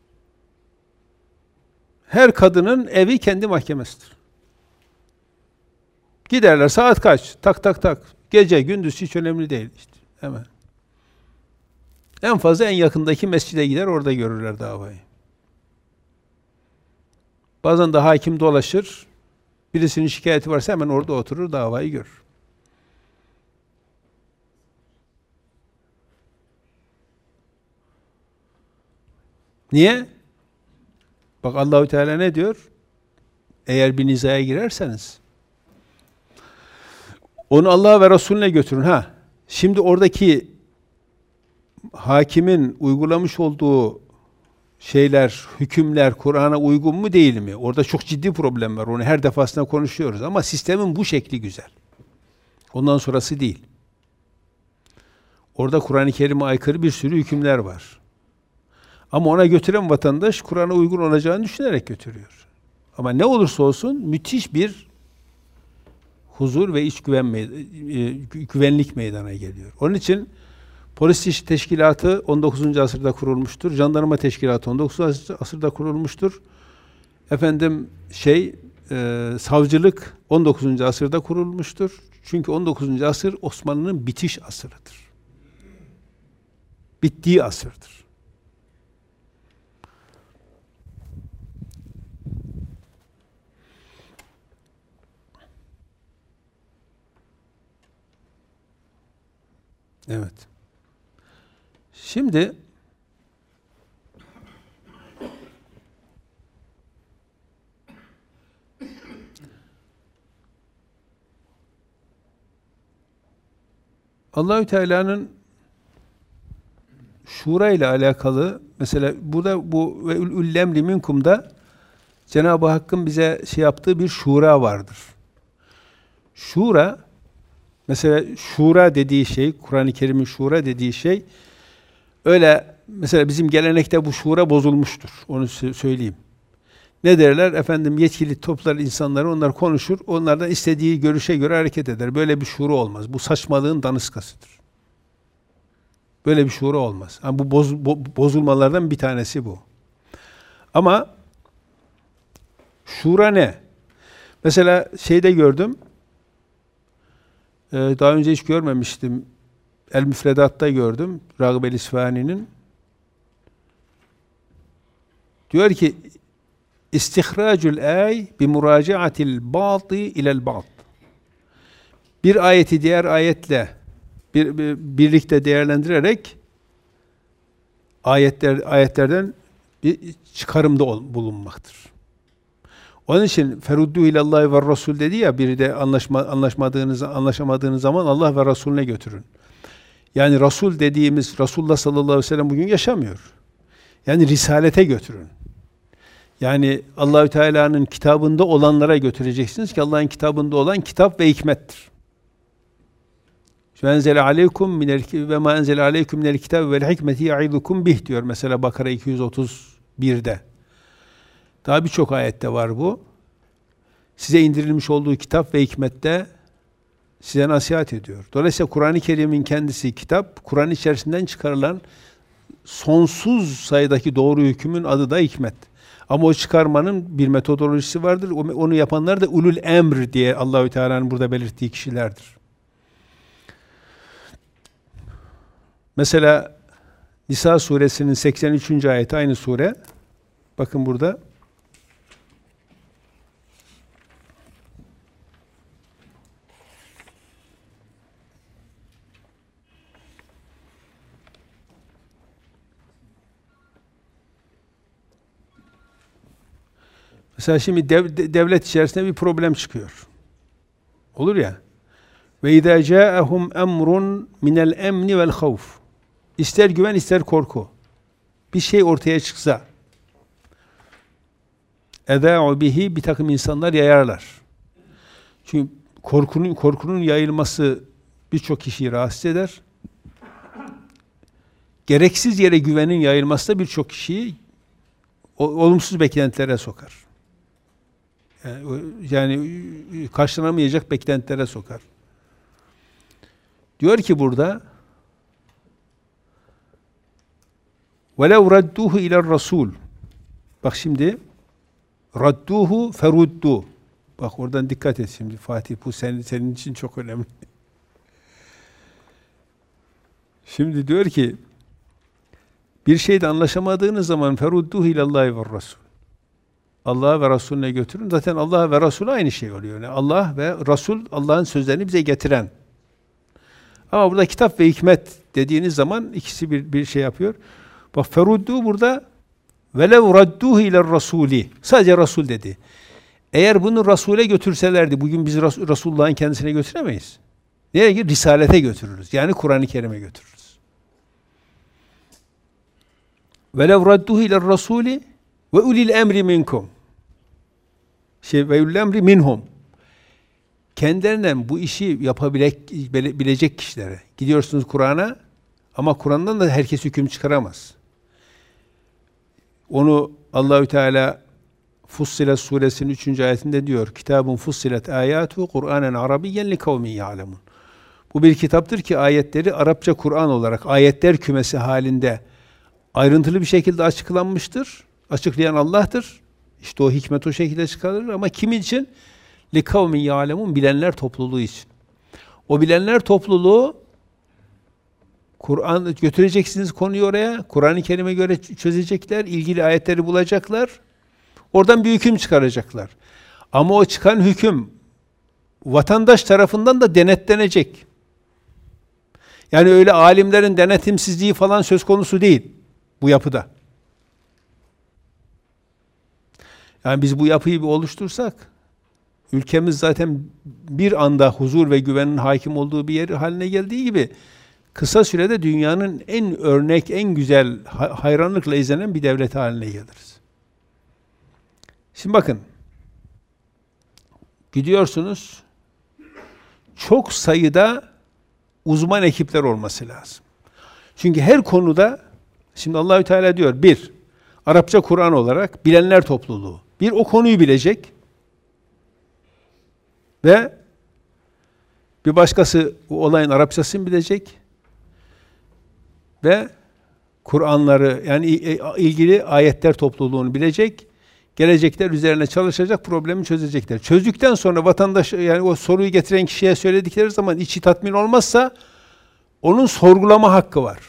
Her kadının evi kendi mahkemesidir. Giderler, saat kaç? Tak tak tak. Gece, gündüz hiç önemli değil işte. Hemen. En fazla en yakındaki mescide gider, orada görürler davayı. Bazen de hakim dolaşır, birisinin şikayeti varsa hemen orada oturur, davayı görür. Niye? Bak Allahü Teala ne diyor? Eğer bir nizaya girerseniz, onu Allah'a ve Resulüne götürün. Şimdi oradaki hakimin uygulamış olduğu şeyler, hükümler Kur'an'a uygun mu değil mi? Orada çok ciddi problem var. Onu her defasında konuşuyoruz ama sistemin bu şekli güzel. Ondan sonrası değil. Orada Kur'an-ı Kerim'e aykırı bir sürü hükümler var. Ama ona götüren vatandaş Kur'an'a uygun olacağını düşünerek götürüyor. Ama ne olursa olsun müthiş bir huzur ve iç güvenlik meydana geliyor. Onun için polis teşkilatı 19. asırda kurulmuştur. Jandarma teşkilatı 19. asırda kurulmuştur. Savcılık 19. asırda kurulmuştur. Çünkü 19. asır Osmanlı'nın bitiş asırıdır. Bittiği asırdır. Evet. Şimdi Allahü Teala'nın şura ile alakalı mesela burada bu ve ullemli minkum'da Cenab-ı Hakk'ın bize yaptığı bir şura vardır. Şura mesela şura dediği şey, Kur'an-ı Kerim'in şura dediği şey öyle mesela bizim gelenekte bu şura bozulmuştur. Onu söyleyeyim. Ne derler? Yetkili toplar insanları, onlar konuşur. Onlardan istediği görüşe göre hareket eder. Böyle bir şura olmaz. Bu saçmalığın daniskasıdır. Böyle bir şura olmaz. Yani bu bozulmalardan bir tanesi bu. Ama şura ne? Mesela gördüm. Daha önce hiç görmemiştim. El-Müfredat'ta gördüm. Ragıb el-İsfahani'nin. Diyor ki İstihracul ay bi muracaatil ba'd ila'l ba'd. Bir ayeti diğer ayetle birlikte değerlendirerek ayetlerden bir çıkarımda bulunmaktır. Onun için feruddu ilallahi ve Rasul dedi ya, biri de anlaşamadığınız zaman Allah ve Resulüne götürün. Yani Resul dediğimiz Resulullah sallallahu aleyhi ve sellem bugün yaşamıyor. Yani risalete götürün. Yani Allahü Teala'nın kitabında olanlara götüreceksiniz ki Allah'ın kitabında olan kitap ve hikmettir. Enzele aleykum minel ve ma enzele aleykum minel kitab ve'l hikmeti ya'idukum bih diyor mesela Bakara 231'de. Daha birçok ayette var bu. Size indirilmiş olduğu kitap ve hikmette size nasihat ediyor. Dolayısıyla Kur'an-ı Kerim'in kendisi kitap, Kur'an içerisinden çıkarılan sonsuz sayıdaki doğru hükmün adı da hikmet. Ama o çıkarmanın bir metodolojisi vardır. Onu yapanlar da ulul emr diye Allahü Teala'nın burada belirttiği kişilerdir. Mesela Nisa suresinin 83. ayeti aynı sure. Bakın burada. Mesela şimdi devlet içerisinde bir problem çıkıyor. Olur ya. Ve izâ câehum emrun minel emni vel havf. İster güven ister korku. Bir şey ortaya çıksa edâ'u bihi bir takım insanlar yayarlar. Çünkü korkunun yayılması birçok kişiyi rahatsız eder. Gereksiz yere güvenin yayılması da birçok kişiyi olumsuz beklentilere sokar. Yani karşılanamayacak beklentilere sokar. Diyor ki burada وَلَوْ رَدُّوهُ اِلَى الرَّسُولِ. Bak şimdi radduhu feruddu. Bak oradan dikkat et şimdi Fatih. Bu senin için çok önemli. Şimdi diyor ki bir şeyde anlaşamadığınız zaman ferudduhu ilallahi ve rasul. Allah'a ve Resulüne götürün. Zaten Allah ve Resul aynı şey oluyor. Yani Allah ve Resul Allah'ın sözlerini bize getiren. Ama burada kitap ve hikmet dediğiniz zaman ikisi bir şey yapıyor. Bak feruddu burada velev radduhu iler rasuli. Sadece Resul dedi. Eğer bunu Resul'e götürselerdi, bugün biz Resulullah'ın kendisine götüremeyiz. Nereye gidiyor? Risalete götürürüz. Yani Kur'an-ı Kerim'e götürürüz. Velev radduhu iler rasuli ve ulil emri minkum. Ve ulil emri minhum. Kendilerinden bu işi yapabilecek kişilere. Gidiyorsunuz Kur'an'a ama Kur'an'dan da herkes hüküm çıkaramaz. Onu Allahü Teala Fussilet suresinin 3. ayetinde diyor. Kitabun fussilet ayatu Kur'anen Arabiyyen li kavmin ya'lemun. Bu bir kitaptır ki ayetleri Arapça Kur'an olarak ayetler kümesi halinde ayrıntılı bir şekilde açıklanmıştır. Açıklayan Allah'tır. İşte o hikmet o şekilde çıkarılır ama kim için? Li kavmin ya'lemun, bilenler topluluğu için. O bilenler topluluğu Kur'an götüreceksiniz konuyu oraya. Kur'an-ı Kerim'e göre çözecekler, ilgili ayetleri bulacaklar. Oradan bir hüküm çıkaracaklar. Ama o çıkan hüküm vatandaş tarafından da denetlenecek. Yani öyle alimlerin denetimsizliği falan söz konusu değil bu yapıda. Yani biz bu yapıyı bir oluştursak, ülkemiz zaten bir anda huzur ve güvenin hakim olduğu bir yer haline geldiği gibi, kısa sürede dünyanın en örnek, en güzel, hayranlıkla izlenen bir devlet haline geliriz. Şimdi bakın, gidiyorsunuz, çok sayıda uzman ekipler olması lazım. Çünkü her konuda, şimdi Allahü Teala diyor, bir, Arapça Kur'an olarak bilenler topluluğu. Bir, o konuyu bilecek ve bir başkası o olayın Arapçasını bilecek ve Kur'anları, yani ilgili ayetler topluluğunu bilecek, gelecekler üzerine çalışacak, problemi çözecekler. Çözdükten sonra vatandaş, yani o soruyu getiren kişiye söyledikleri zaman içi tatmin olmazsa onun sorgulama hakkı var.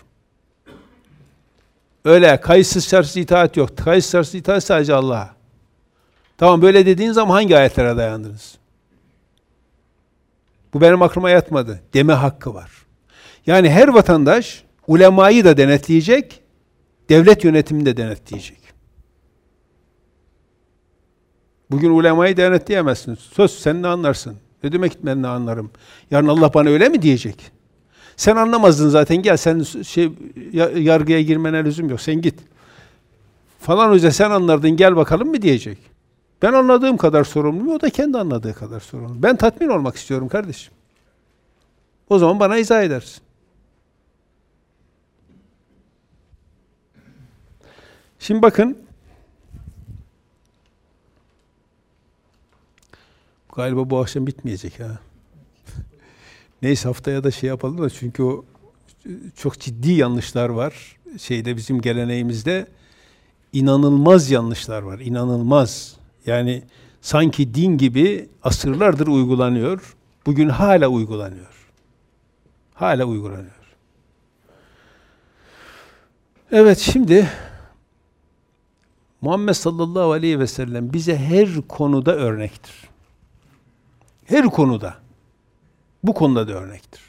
Öyle kayıtsız şartsız itaat yok. Kayıtsız şartsız itaat sadece Allah'a. Tamam, böyle dediğin zaman hangi ayetlere dayandınız? Bu benim aklıma yatmadı deme hakkı var. Yani her vatandaş ulemayı da denetleyecek, devlet yönetimini de denetleyecek. Bugün ulemayı denetleyemezsiniz. Söz, sen ne anlarsın? Ne demek ben ne anlarım? Yarın Allah bana öyle mi diyecek? Sen anlamazdın zaten, gel sen yargıya girmene lüzum yok, sen git. Falan hoca sen anlardın, gel bakalım mı diyecek. Ben anladığım kadar sorumluyum, o da kendi anladığı kadar sorumlu. Ben tatmin olmak istiyorum kardeşim. O zaman bana izah edersin. Şimdi bakın, galiba bu akşam bitmeyecek ha. Neyse haftaya da şey yapalım da çünkü o çok ciddi yanlışlar var. Bizim geleneğimizde inanılmaz yanlışlar var. İnanılmaz. Yani sanki din gibi asırlardır uygulanıyor. Bugün hala uygulanıyor. Hala uygulanıyor. Evet, şimdi Muhammed sallallahu aleyhi ve sellem bize her konuda örnektir. Her konuda. Bu konuda da örnektir.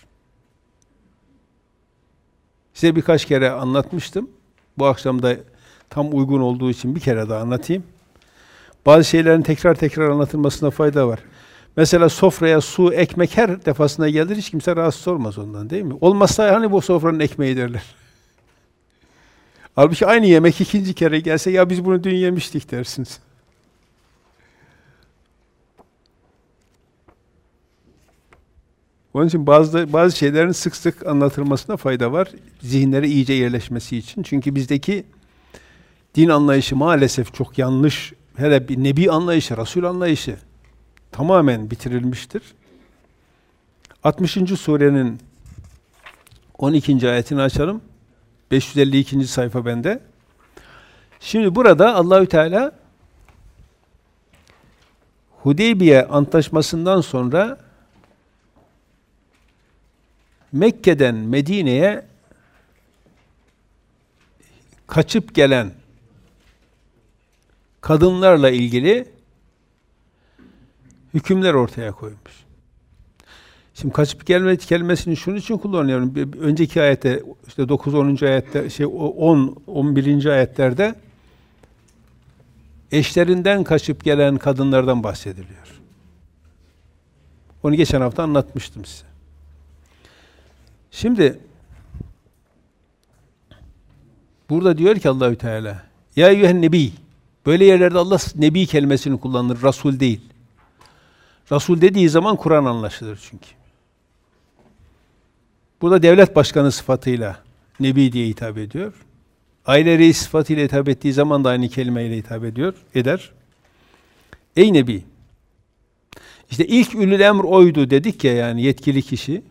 Size birkaç kere anlatmıştım. Bu akşam da tam uygun olduğu için bir kere daha anlatayım. Bazı şeylerin tekrar tekrar anlatılmasına fayda var. Mesela sofraya su, ekmek her defasında gelir, hiç kimse rahatsız olmaz ondan, değil mi? Olmazsa hani bu sofranın ekmeği derler. Halbuki aynı yemek ikinci kere gelse, ya biz bunu dün yemiştik dersiniz. Onun için bazı şeylerin sık sık anlatılmasına fayda var. Zihinlere iyice yerleşmesi için. Çünkü bizdeki din anlayışı maalesef çok yanlış. Hele bir nebi anlayışı, Resul anlayışı tamamen bitirilmiştir. 60. surenin 12. ayetini açalım. 552. sayfa bende. Şimdi burada Allahü Teala Hudeybiye antlaşmasından sonra Mekke'den Medine'ye kaçıp gelen kadınlarla ilgili hükümler ortaya koymuş. Şimdi kaçıp gelme kelimesini şunun için kullanıyorum. Önceki ayette işte 9 10. ayette 10 11. ayetlerde eşlerinden kaçıp gelen kadınlardan bahsediliyor. Onu geçen hafta anlatmıştım size. Şimdi burada diyor ki Allahü Teala, ya eyyühen nebi. Böyle yerlerde Allah nebi kelimesini kullanır, Resul değil. Resul dediği zaman Kur'an anlaşılır çünkü. Burada devlet başkanı sıfatıyla nebi diye hitap ediyor. Aile reis sıfatıyla hitap ettiği zaman da aynı kelimeyle hitap eder. Ey nebi. İşte ilk ülül emr oydu dedik ya, yani yetkili kişi.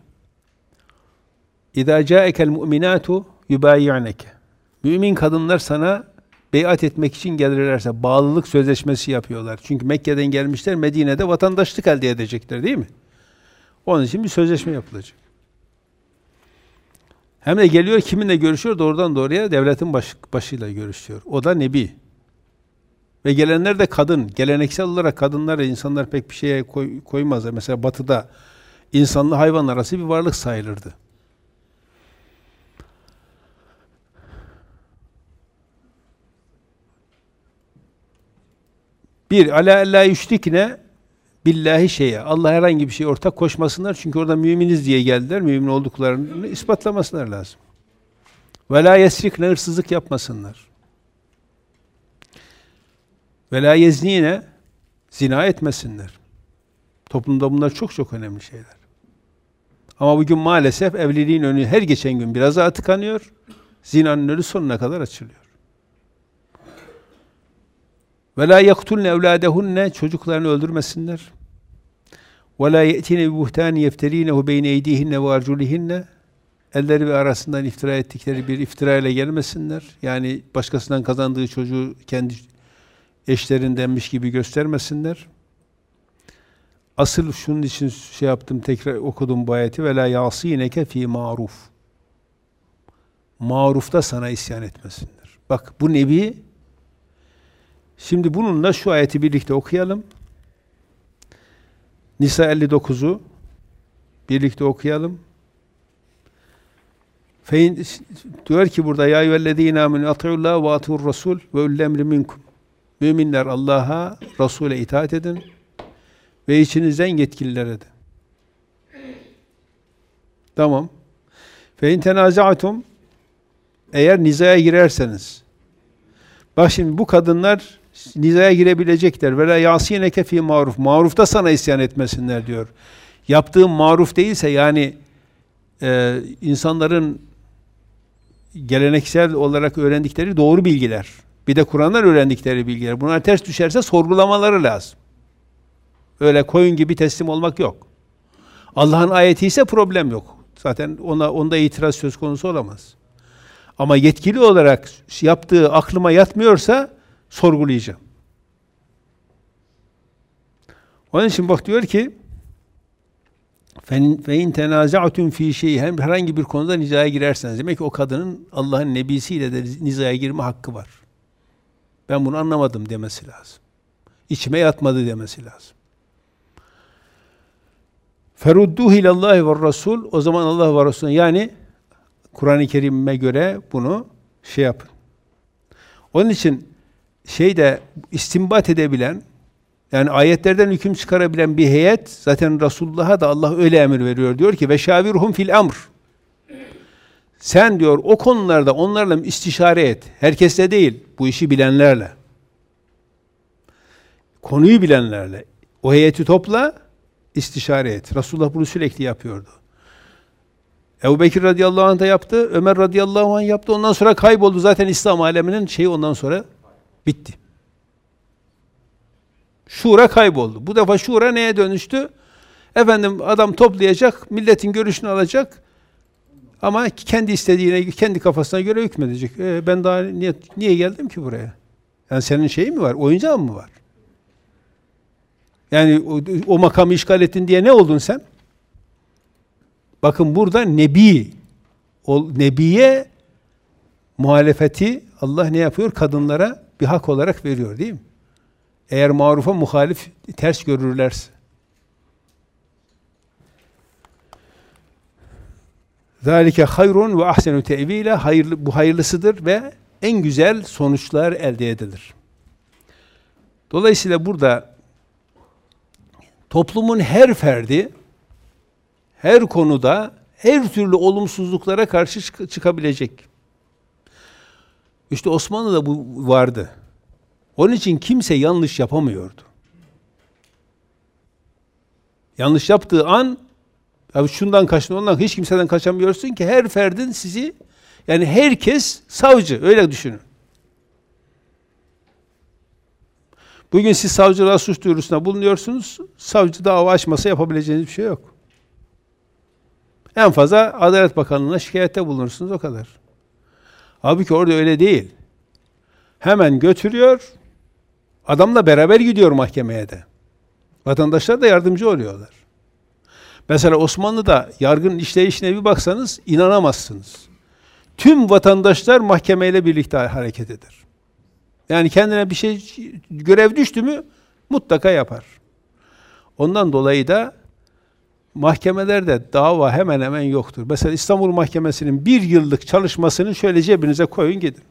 İzâ câekel mu'minâtu yubâyi'neke. Mümin kadınlar sana beyat etmek için gelirlerse bağlılık sözleşmesi yapıyorlar. Çünkü Mekke'den gelmişler, Medine'de vatandaşlık elde edecekler, değil mi? Onun için bir sözleşme yapılacak. Hem de geliyor, kiminle görüşüyor? Doğrudan doğruya devletin başıyla görüşüyor. O da nebi. Ve gelenler de kadın. Geleneksel olarak kadınlar insanlar pek bir şeye koymazlar. Mesela Batı'da insanla hayvan arası bir varlık sayılırdı. Bir, alâ ellâ yüşrikne billahi şeye. Allah herhangi bir şey ortak koşmasınlar. Çünkü orada müminiz diye geldiler. Mümin olduklarını ispatlamasınlar lazım. Ve lâ yesrikne, hırsızlık yapmasınlar. Ve lâ yeznîne, zina etmesinler. Toplumda bunlar çok çok önemli şeyler. Ama bugün maalesef evliliğin önü her geçen gün biraz daha tıkanıyor. Zinanın önü sonuna kadar açılıyor. Ve la yaktulne evladehunne, çocuklarını öldürmesinler. Ve la ye'tine bi buhtani yefterinehu beyne eydihinne ve arculihinne, elleri ve arasından iftira ettikleri bir iftira ile gelmesinler. Yani başkasından kazandığı çocuğu kendi eşlerindenmiş gibi göstermesinler. Asıl şunun için şey yaptım, tekrar okudum bu ayeti. Ve la yasineke fi maruf. Marufta sana isyan etmesinler. Bak bu nebi. Şimdi bununla şu ayeti birlikte okuyalım. Nisa 59'u birlikte okuyalım. Diyor ki burada, ya eyyühellezîne âmenû ati'ullâhe ve ati'ur rasûl ve ulul emri minkum. Müminler Allah'a, Resul'e itaat edin ve içinizden yetkililere de. Tamam. Fe in tenâza'tum, eğer nizaya girerseniz. Bak şimdi bu kadınlar nizaya girebilecekler. Ve la yâsineke fî maruf. Marufta sana isyan etmesinler diyor. Yaptığın maruf değilse, yani insanların geleneksel olarak öğrendikleri doğru bilgiler, bir de Kur'an'dan öğrendikleri bilgiler, bunlar ters düşerse sorgulamaları lazım. Öyle koyun gibi teslim olmak yok. Allah'ın ayeti ise problem yok. Zaten onda itiraz söz konusu olamaz. Ama yetkili olarak yaptığı aklıma yatmıyorsa sorgulayacağım. Onun için bak diyor ki فَاِنْ تَنَازَعْتُمْ ف۪ي شَيْءٍ herhangi bir konuda nizaya girerseniz, demek ki o kadının Allah'ın nebisiyle de nizaya girme hakkı var. Ben bunu anlamadım demesi lazım. İçime yatmadı demesi lazım. فَرُدُّهِ اِلَى اللّٰهِ وَالرَّسُولِ o zaman Allah ve Resulüne, yani Kur'an-ı Kerim'e göre bunu şey yapın. Onun için istinbat edebilen, yani ayetlerden hüküm çıkarabilen bir heyet, zaten Resulullah'a da Allah öyle emir veriyor. Diyor ki ve şavirhum fil amr. Sen diyor o konularda onlarla istişare et. Herkesle değil, bu işi bilenlerle. Konuyu bilenlerle. O heyeti topla, istişare et. Resulullah bunu sürekli yapıyordu. Ebu Bekir radıyallahu anh da yaptı, Ömer radıyallahu anh yaptı. Ondan sonra kayboldu. Zaten İslam aleminin şeyi ondan sonra bitti. Şura kayboldu. Bu defa şura neye dönüştü? Efendim adam toplayacak, milletin görüşünü alacak ama kendi istediğine, kendi kafasına göre hükmedecek. Ben daha niye geldim ki buraya? Yani senin şeyin mi var? Oyuncağın mı var? Yani o makamı işgal ettin diye ne oldun sen? Bakın burada Nebiye muhalefeti Allah ne yapıyor? Kadınlara bir hak olarak veriyor, değil mi? Eğer marufa muhalif ters görürlerse. Zalike hayrun ve ahsenu tevila, bu hayırlısıdır ve en güzel sonuçlar elde edilir. Dolayısıyla burada toplumun her ferdi her konuda her türlü olumsuzluklara karşı çıkabilecek. İşte Osmanlı'da bu vardı. Onun için kimse yanlış yapamıyordu. Yanlış yaptığı an, ya şundan kaçın, ondan hiç kimseden kaçamıyorsun ki, her ferdin sizi, yani herkes savcı, öyle düşünün. Bugün siz savcılığa suç duyurusuna bulunuyorsunuz, savcı dava açmasa yapabileceğiniz bir şey yok. En fazla Adalet Bakanlığı'na şikayette bulunursunuz, o kadar. Halbuki orada öyle değil. Hemen götürüyor, adamla beraber gidiyor mahkemeye de. Vatandaşlar da yardımcı oluyorlar. Mesela Osmanlı'da yargının işleyişine bir baksanız inanamazsınız. Tüm vatandaşlar mahkemeyle birlikte hareket eder. Yani kendine bir şey, görev düştü mü mutlaka yapar. Ondan dolayı da mahkemelerde dava hemen hemen yoktur. Mesela İstanbul Mahkemesi'nin 1 yıllık çalışmasını şöyle cebinize koyun gidin.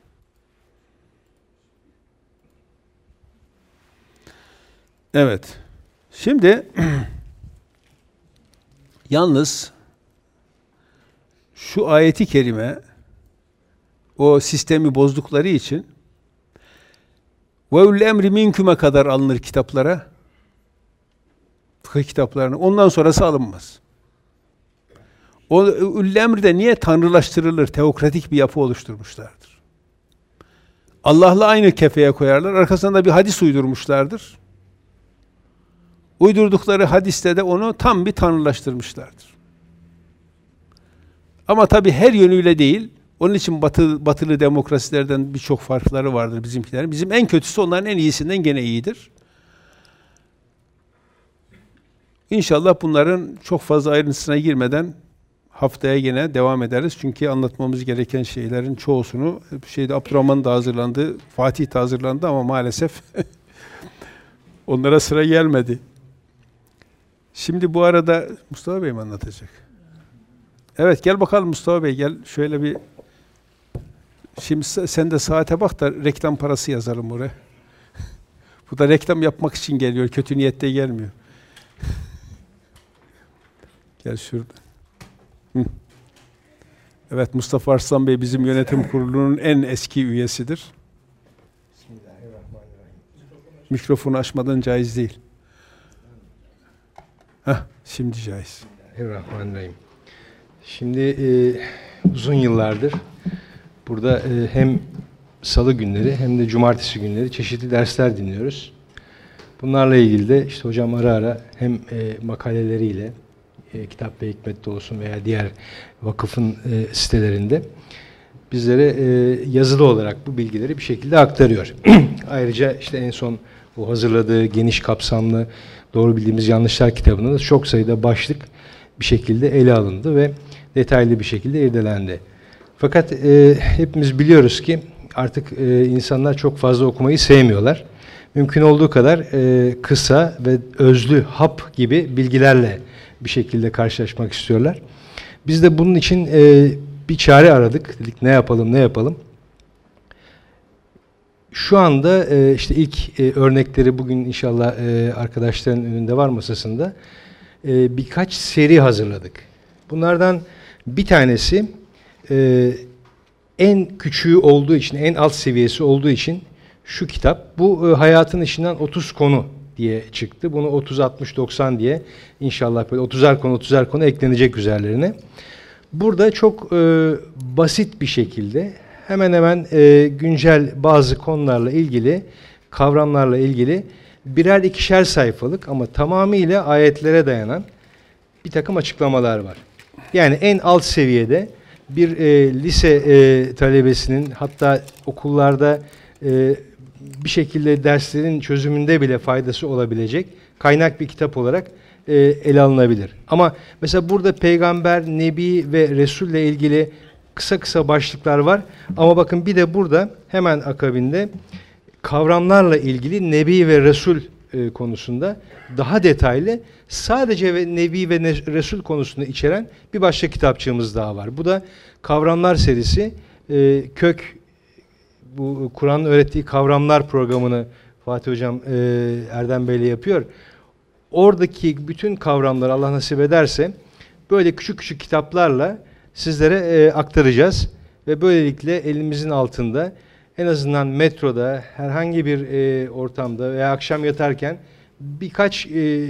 Evet. Şimdi yalnız şu ayeti kerime o sistemi bozdukları için ve ul emri minküme kadar alınır kitaplara, fıkıh kitaplarına. Ondan sonrası alınmaz. O ul emri de niye tanrılaştırılır? Teokratik bir yapı oluşturmuşlardır. Allah'la aynı kefeye koyarlar. Arkasından da bir hadis uydurmuşlardır. Uydurdukları hadiste de onu tam bir tanrılaştırmışlardır. Ama tabii her yönüyle değil. Onun için batılı demokrasilerden birçok farkları vardır bizimkilerin. Bizim en kötüsü onların en iyisinden gene iyidir. İnşallah bunların çok fazla ayrıntısına girmeden haftaya yine devam ederiz. Çünkü anlatmamız gereken şeylerin çoğusunu Abdurrahman da hazırlandı, Fatih de hazırlandı ama maalesef onlara sıra gelmedi. Şimdi bu arada Mustafa Bey mi anlatacak? Evet, gel bakalım Mustafa Bey, gel şöyle bir. Şimdi sen de saate bak da reklam parası yazalım buraya. Bu da reklam yapmak için geliyor, kötü niyette gelmiyor. Gel şurada. Hı. Evet, Mustafa Arslan Bey bizim yönetim kurulunun en eski üyesidir. Mikrofonu açmadan caiz değil. Şimdi caiz. Bismillahirrahmanirrahim. Şimdi uzun yıllardır burada hem salı günleri hem de cumartesi günleri çeşitli dersler dinliyoruz. Bunlarla ilgili de işte hocam ara ara hem makaleleriyle Kitap ve Hikmet'te olsun veya diğer vakıfın sitelerinde bizlere yazılı olarak bu bilgileri bir şekilde aktarıyor. Ayrıca işte en son bu hazırladığı geniş kapsamlı Doğru Bildiğimiz Yanlışlar kitabında da çok sayıda başlık bir şekilde ele alındı ve detaylı bir şekilde irdelendi. Fakat hepimiz biliyoruz ki artık insanlar çok fazla okumayı sevmiyorlar. Mümkün olduğu kadar kısa ve özlü hap gibi bilgilerle bir şekilde karşılaşmak istiyorlar. Biz de bunun için bir çare aradık. Dedik ne yapalım? Şu anda işte ilk örnekleri bugün inşallah arkadaşların önünde var masasında. Birkaç seri hazırladık. Bunlardan bir tanesi en küçüğü olduğu için, en alt seviyesi olduğu için şu kitap. Bu hayatın içinden 30 konu diye çıktı. Bunu 30, 60, 90 diye inşallah böyle 30'ar konu eklenecek üzerlerine. Burada çok basit bir şekilde hemen hemen güncel bazı konularla ilgili, kavramlarla ilgili birer ikişer sayfalık ama tamamıyla ayetlere dayanan bir takım açıklamalar var. Yani en alt seviyede bir lise talebesinin, hatta okullarda bir şekilde derslerin çözümünde bile faydası olabilecek kaynak bir kitap olarak ele alınabilir. Ama mesela burada peygamber, nebi ve Resul ile ilgili kısa başlıklar var. Ama bakın bir de burada hemen akabinde kavramlarla ilgili nebi ve Resul konusunda daha detaylı sadece nebi ve Resul konusunu içeren bir başka kitapçığımız daha var. Bu da kavramlar serisi. Bu Kur'an'ın öğrettiği kavramlar programını Fatih Hocam Erdem Bey'le yapıyor. Oradaki bütün kavramları Allah nasip ederse böyle küçük kitaplarla sizlere aktaracağız. Ve böylelikle elimizin altında en azından metroda, herhangi bir ortamda veya akşam yatarken birkaç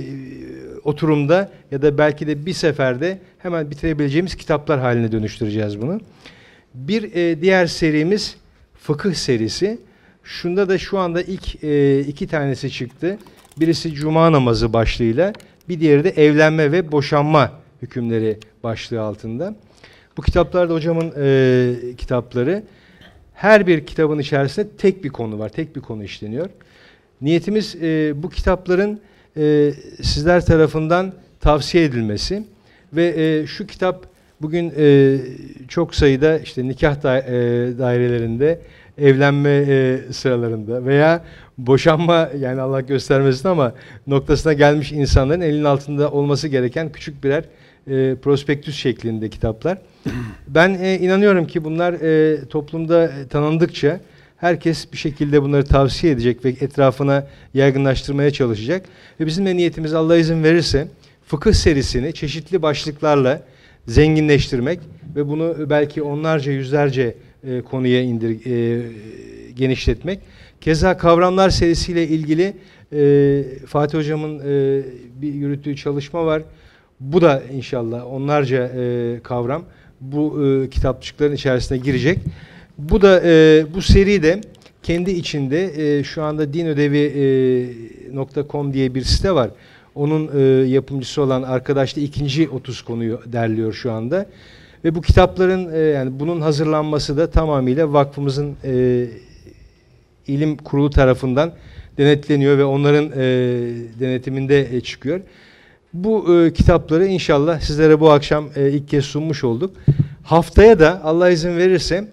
oturumda ya da belki de bir seferde hemen bitirebileceğimiz kitaplar haline dönüştüreceğiz bunu. Bir diğer serimiz fıkıh serisi. Şunda da şu anda ilk iki tanesi çıktı. Birisi Cuma namazı başlığıyla, bir diğeri de evlenme ve boşanma hükümleri başlığı altında. Bu kitaplar da hocamın kitapları. Her bir kitabın içerisinde tek bir konu var, tek bir konu işleniyor. Niyetimiz bu kitapların sizler tarafından tavsiye edilmesi ve şu kitap bugün çok sayıda işte nikah dairelerinde, evlenme sıralarında veya boşanma, yani Allah göstermesin ama noktasına gelmiş insanların elinin altında olması gereken küçük birer prospektüs şeklinde kitaplar. Ben inanıyorum ki bunlar toplumda tanındıkça herkes bir şekilde bunları tavsiye edecek ve etrafına yaygınlaştırmaya çalışacak. Ve bizim de niyetimiz Allah izin verirse fıkıh serisini çeşitli başlıklarla zenginleştirmek ve bunu belki onlarca, yüzlerce konuya genişletmek. Keza kavramlar serisiyle ilgili Fatih Hocam'ın bir yürüttüğü çalışma var. Bu da inşallah onlarca kavram bu kitapçıkların içerisine girecek. Bu da bu seri de kendi içinde şu anda dinödevi.com diye bir site var. Onun yapımcısı olan arkadaş da ikinci 30 konuyu derliyor şu anda. Ve bu kitapların yani bunun hazırlanması da tamamıyla vakfımızın ilim kurulu tarafından denetleniyor ve onların denetiminde çıkıyor. Bu kitapları inşallah sizlere bu akşam ilk kez sunmuş olduk. Haftaya da Allah izin verirse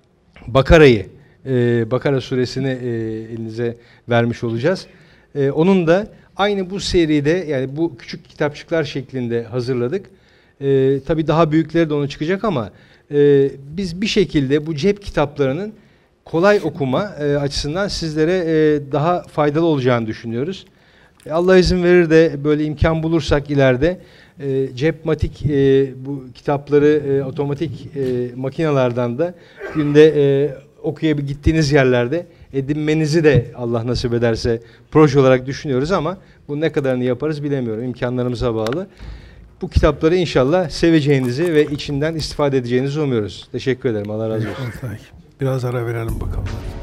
Bakara suresini elinize vermiş olacağız. Onun da aynı bu seride, yani bu küçük kitapçıklar şeklinde hazırladık. Tabii daha büyükleri de onu çıkacak ama biz bir şekilde bu cep kitaplarının kolay okuma açısından sizlere daha faydalı olacağını düşünüyoruz. Allah izin verir de böyle imkan bulursak ileride cepmatik bu kitapları otomatik makinelerden de günde okuyabilip gittiğiniz yerlerde edinmenizi de Allah nasip ederse proje olarak düşünüyoruz ama bu ne kadarını yaparız bilemiyorum. İmkanlarımıza bağlı. Bu kitapları inşallah seveceğinizi ve içinden istifade edeceğinizi umuyoruz. Teşekkür ederim. Allah razı olsun. Biraz ara verelim bakalım.